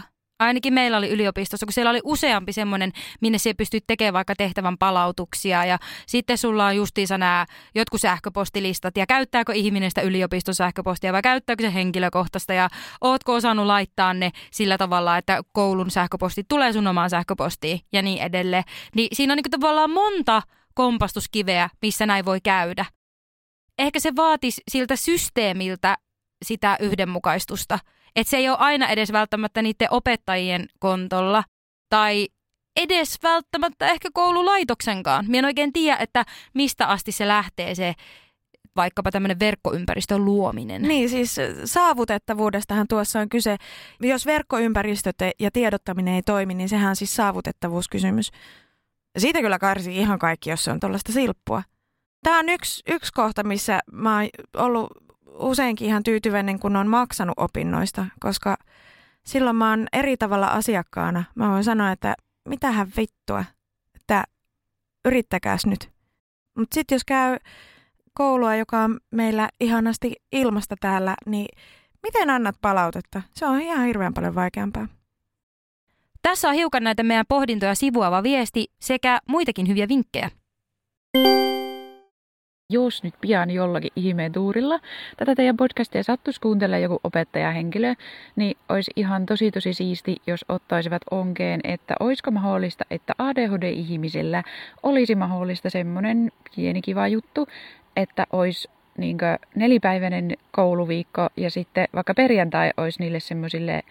Ainakin meillä oli yliopistossa, kun siellä oli useampi semmoinen, minne se pystyt tekemään vaikka tehtävän palautuksia. Ja sitten sulla on justiinsa nämä jotkut sähköpostilistat. Ja käyttääkö ihminen sitä yliopiston sähköpostia vai käyttääkö se henkilökohtaista. Ja ootko osannut laittaa ne sillä tavalla, että koulun sähköpostit tulee sun omaan sähköpostiin ja niin edelleen. Niin siinä on niin kuin tavallaan monta kompastuskiveä, missä näin voi käydä. Ehkä se vaatisi siltä systeemiltä sitä yhdenmukaistusta. Että se ei ole aina edes välttämättä niiden opettajien kontolla tai edes välttämättä ehkä koululaitoksenkaan. Minä en oikein tiedä, että mistä asti se lähtee se vaikkapa tämmöinen verkkoympäristön luominen. Niin, siis saavutettavuudestahan tuossa on kyse. Jos verkkoympäristöt ja tiedottaminen ei toimi, niin sehän on siis saavutettavuuskysymys. Siitä kyllä karsii ihan kaikki, jos se on tuollaista silppua. Tämä on yksi kohta, missä mä oon ollut useinkin ihan tyytyväinen, kun on maksanut opinnoista, koska silloin mä oon eri tavalla asiakkaana. Mä voin sanoa, että mitähän vittua, että yrittäkääs nyt. Mutta sitten jos käy koulua, joka on meillä ihanasti ilmasta täällä, niin miten annat palautetta? Se on ihan hirveän paljon vaikeampaa. Tässä on hiukan näitä meidän pohdintoja sivuava viesti sekä muitakin hyviä vinkkejä. Jos nyt pian jollakin ihmeen tuurilla tätä teidän podcastia sattuisi kuuntelemaan joku opettajahenkilö, niin olisi ihan tosi siisti, jos ottaisivat onkeen, että olisiko mahdollista, että ADHD-ihmisellä olisi mahdollista semmoinen pieni kiva juttu, että olisi niinkö 4-päiväinen kouluviikko ja sitten vaikka perjantai olisi niille semmoisille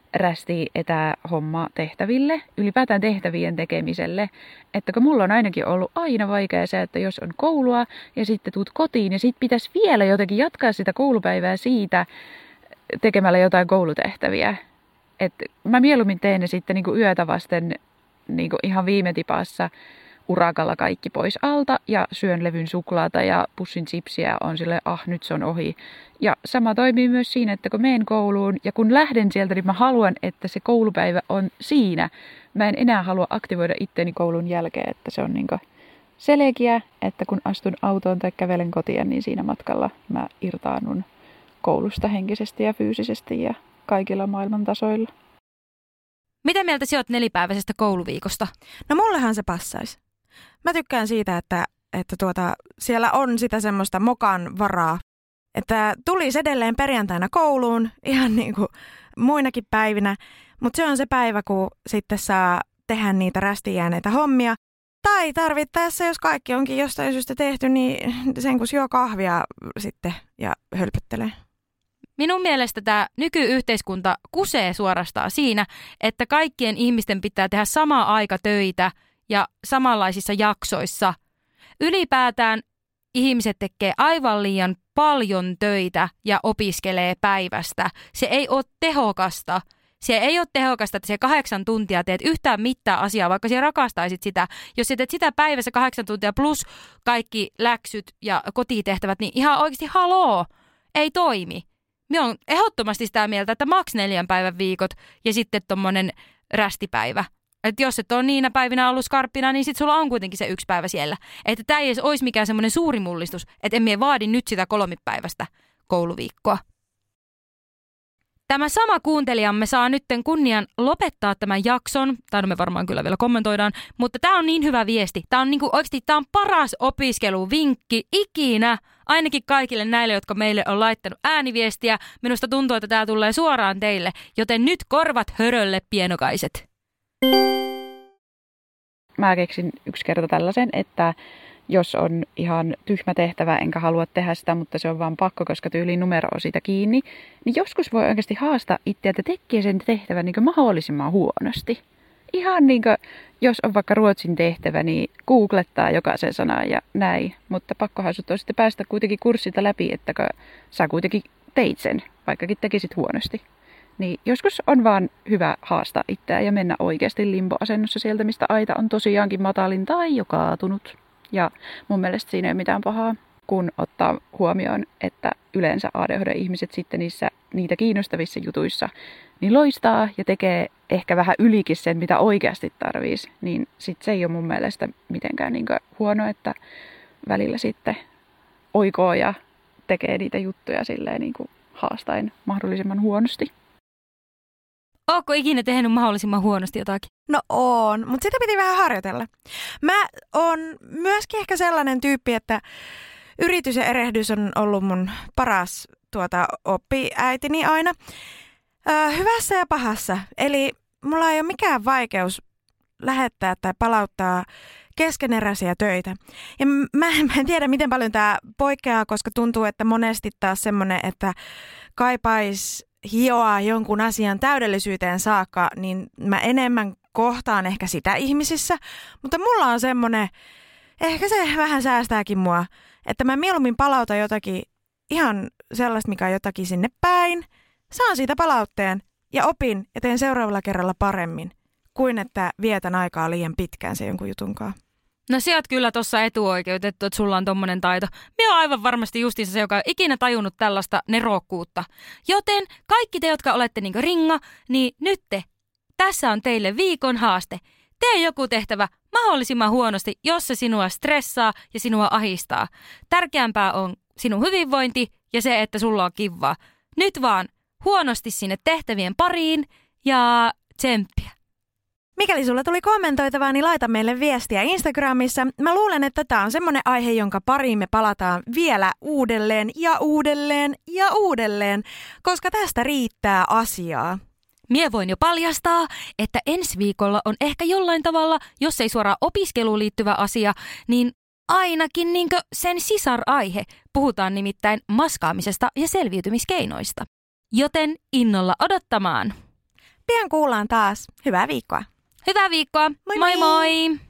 etähomma tehtäville, ylipäätään tehtävien tekemiselle. Että kun mulla on ainakin ollut aina vaikea se, että jos on koulua ja sitten tuut kotiin ja sitten pitäisi vielä jotenkin jatkaa sitä koulupäivää siitä tekemällä jotain koulutehtäviä. Että mä mieluummin teen ne sitten niinku yötä vasten niinku ihan viime tipassa urakalla kaikki pois alta ja syön levyn suklaata ja pussin chipsiä on silleen, nyt se on ohi. Ja sama toimii myös siinä, että kun menen kouluun ja kun lähden sieltä, niin mä haluan, että se koulupäivä on siinä. Mä en enää halua aktivoida itteeni koulun jälkeen, että se on niinku selkeä, että kun astun autoon tai kävelen kotiin, niin siinä matkalla mä irtaannun koulusta henkisesti ja fyysisesti ja kaikilla maailman tasoilla. Mitä mieltä sä oot 4-päiväisestä kouluviikosta? No mullehan se passaisi. Mä tykkään siitä, että siellä on sitä semmoista mokan varaa, että tulisi edelleen perjantaina kouluun ihan niin kuin muinakin päivinä, mutta se on se päivä, kun sitten saa tehdä niitä rästiin jääneitä hommia. Tai tarvittaessa, jos kaikki onkin jostain syystä tehty, niin sen kun juo kahvia sitten ja hölpöttelee. Minun mielestä tämä nykyyhteiskunta kusee suorastaan siinä, että kaikkien ihmisten pitää tehdä samaa aika töitä ja samanlaisissa jaksoissa. Ylipäätään ihmiset tekee aivan liian paljon töitä ja opiskelee päivästä. Se ei ole tehokasta. Se ei ole tehokasta, että se 8 tuntia teet yhtään mitään asiaa, vaikka sinä rakastaisit sitä. Jos sä teet sitä päivässä 8 tuntia plus kaikki läksyt ja kotitehtävät, niin ihan oikeasti haloo, ei toimi. Minä olen ehdottomasti sitä mieltä, että maks 4 päivän viikot ja sitten tommonen rästipäivä. Että jos et ole niinä päivinä ollut skarppina, niin sitten sulla on kuitenkin se 1 päivä siellä. Että tämä ei edes olisi mikään semmoinen suuri mullistus, että emme vaadi nyt sitä 3-päiväistä kouluviikkoa. Tämä sama kuuntelijamme saa nytten kunnian lopettaa tämän jakson, tai no me varmaan kyllä vielä kommentoidaan, mutta tämä on niin hyvä viesti. Tämä on oikeasti tämä on paras opiskeluvinkki ikinä, ainakin kaikille näille, jotka meille on laittanut ääniviestiä. Minusta tuntuu, että tämä tulee suoraan teille, joten nyt korvat hörölle pienokaiset. Mä keksin yksi kerta tällaisen, että jos on ihan tyhmä tehtävä, enkä halua tehdä sitä, mutta se on vaan pakko, koska tyyliin numero on siitä kiinni, niin joskus voi oikeasti haastaa itseä, että tekee sen tehtävän niin mahdollisimman huonosti. Ihan niin kuin, jos on vaikka ruotsin tehtävä, niin googlettaa jokaisen sanan ja näin, mutta pakkohan sut on sitten päästä kuitenkin kurssilta läpi, että sä kuitenkin teit sen, vaikkakin tekisit huonosti. Niin joskus on vaan hyvä haastaa itseä ja mennä oikeasti limboasennossa sieltä, mistä aita on tosiaankin matalin tai jo kaatunut. Ja mun mielestä siinä ei ole mitään pahaa, kun ottaa huomioon, että yleensä ADHD-ihmiset sitten niitä kiinnostavissa jutuissa niin loistaa ja tekee ehkä vähän ylikin sen, mitä oikeasti tarvitsisi. Niin sitten se ei ole mun mielestä mitenkään niin huono, että välillä sitten oikoo ja tekee niitä juttuja silleen niin kuin haastaen mahdollisimman huonosti. Ootko ikinä tehnyt mahdollisimman huonosti jotakin? No on, mutta sitä piti vähän harjoitella. Mä oon myöskin ehkä sellainen tyyppi, että yritys ja erehdys on ollut mun paras oppiäitini aina. Hyvässä ja pahassa. Eli mulla ei ole mikään vaikeus lähettää tai palauttaa keskeneräisiä töitä. Ja mä en tiedä, miten paljon tämä poikkeaa, koska tuntuu, että monesti taas semmoinen, että kaipais hioa jonkun asian täydellisyyteen saakka, niin mä enemmän kohtaan ehkä sitä ihmisissä. Mutta mulla on semmoinen, ehkä se vähän säästääkin mua, että mä mieluummin palautan jotakin ihan sellaista, mikä on jotakin sinne päin. Saan siitä palautteen ja opin ja teen seuraavalla kerralla paremmin, kuin että vietän aikaa liian pitkään se jonkun jutunkaan. No sä oot kyllä tuossa etuoikeutettu, että sulla on tommonen taito. Minä oon aivan varmasti justiinsa se, joka on ikinä tajunnut tällaista nerokkuutta. Joten kaikki te, jotka olette niin kuin Ringa, niin nyt tässä on teille viikon haaste. Tee joku tehtävä mahdollisimman huonosti, jos se sinua stressaa ja sinua ahistaa. Tärkeämpää on sinun hyvinvointi ja se, että sulla on kivaa. Nyt vaan huonosti sinne tehtävien pariin ja tsemppiä. Mikäli sulla tuli kommentoitavaa, niin laita meille viestiä Instagramissa. Mä luulen, että tämä on semmoinen aihe, jonka pariin me palataan vielä uudelleen ja uudelleen ja uudelleen, koska tästä riittää asiaa. Mie voin jo paljastaa, että ensi viikolla on ehkä jollain tavalla, jos ei suoraan opiskeluun liittyvä asia, niin ainakin niinkö sen sisaraihe. Puhutaan nimittäin maskaamisesta ja selviytymiskeinoista. Joten innolla odottamaan. Pian kuullaan taas. Hyvää viikkoa. Hyvää viikkoa. Moi moi!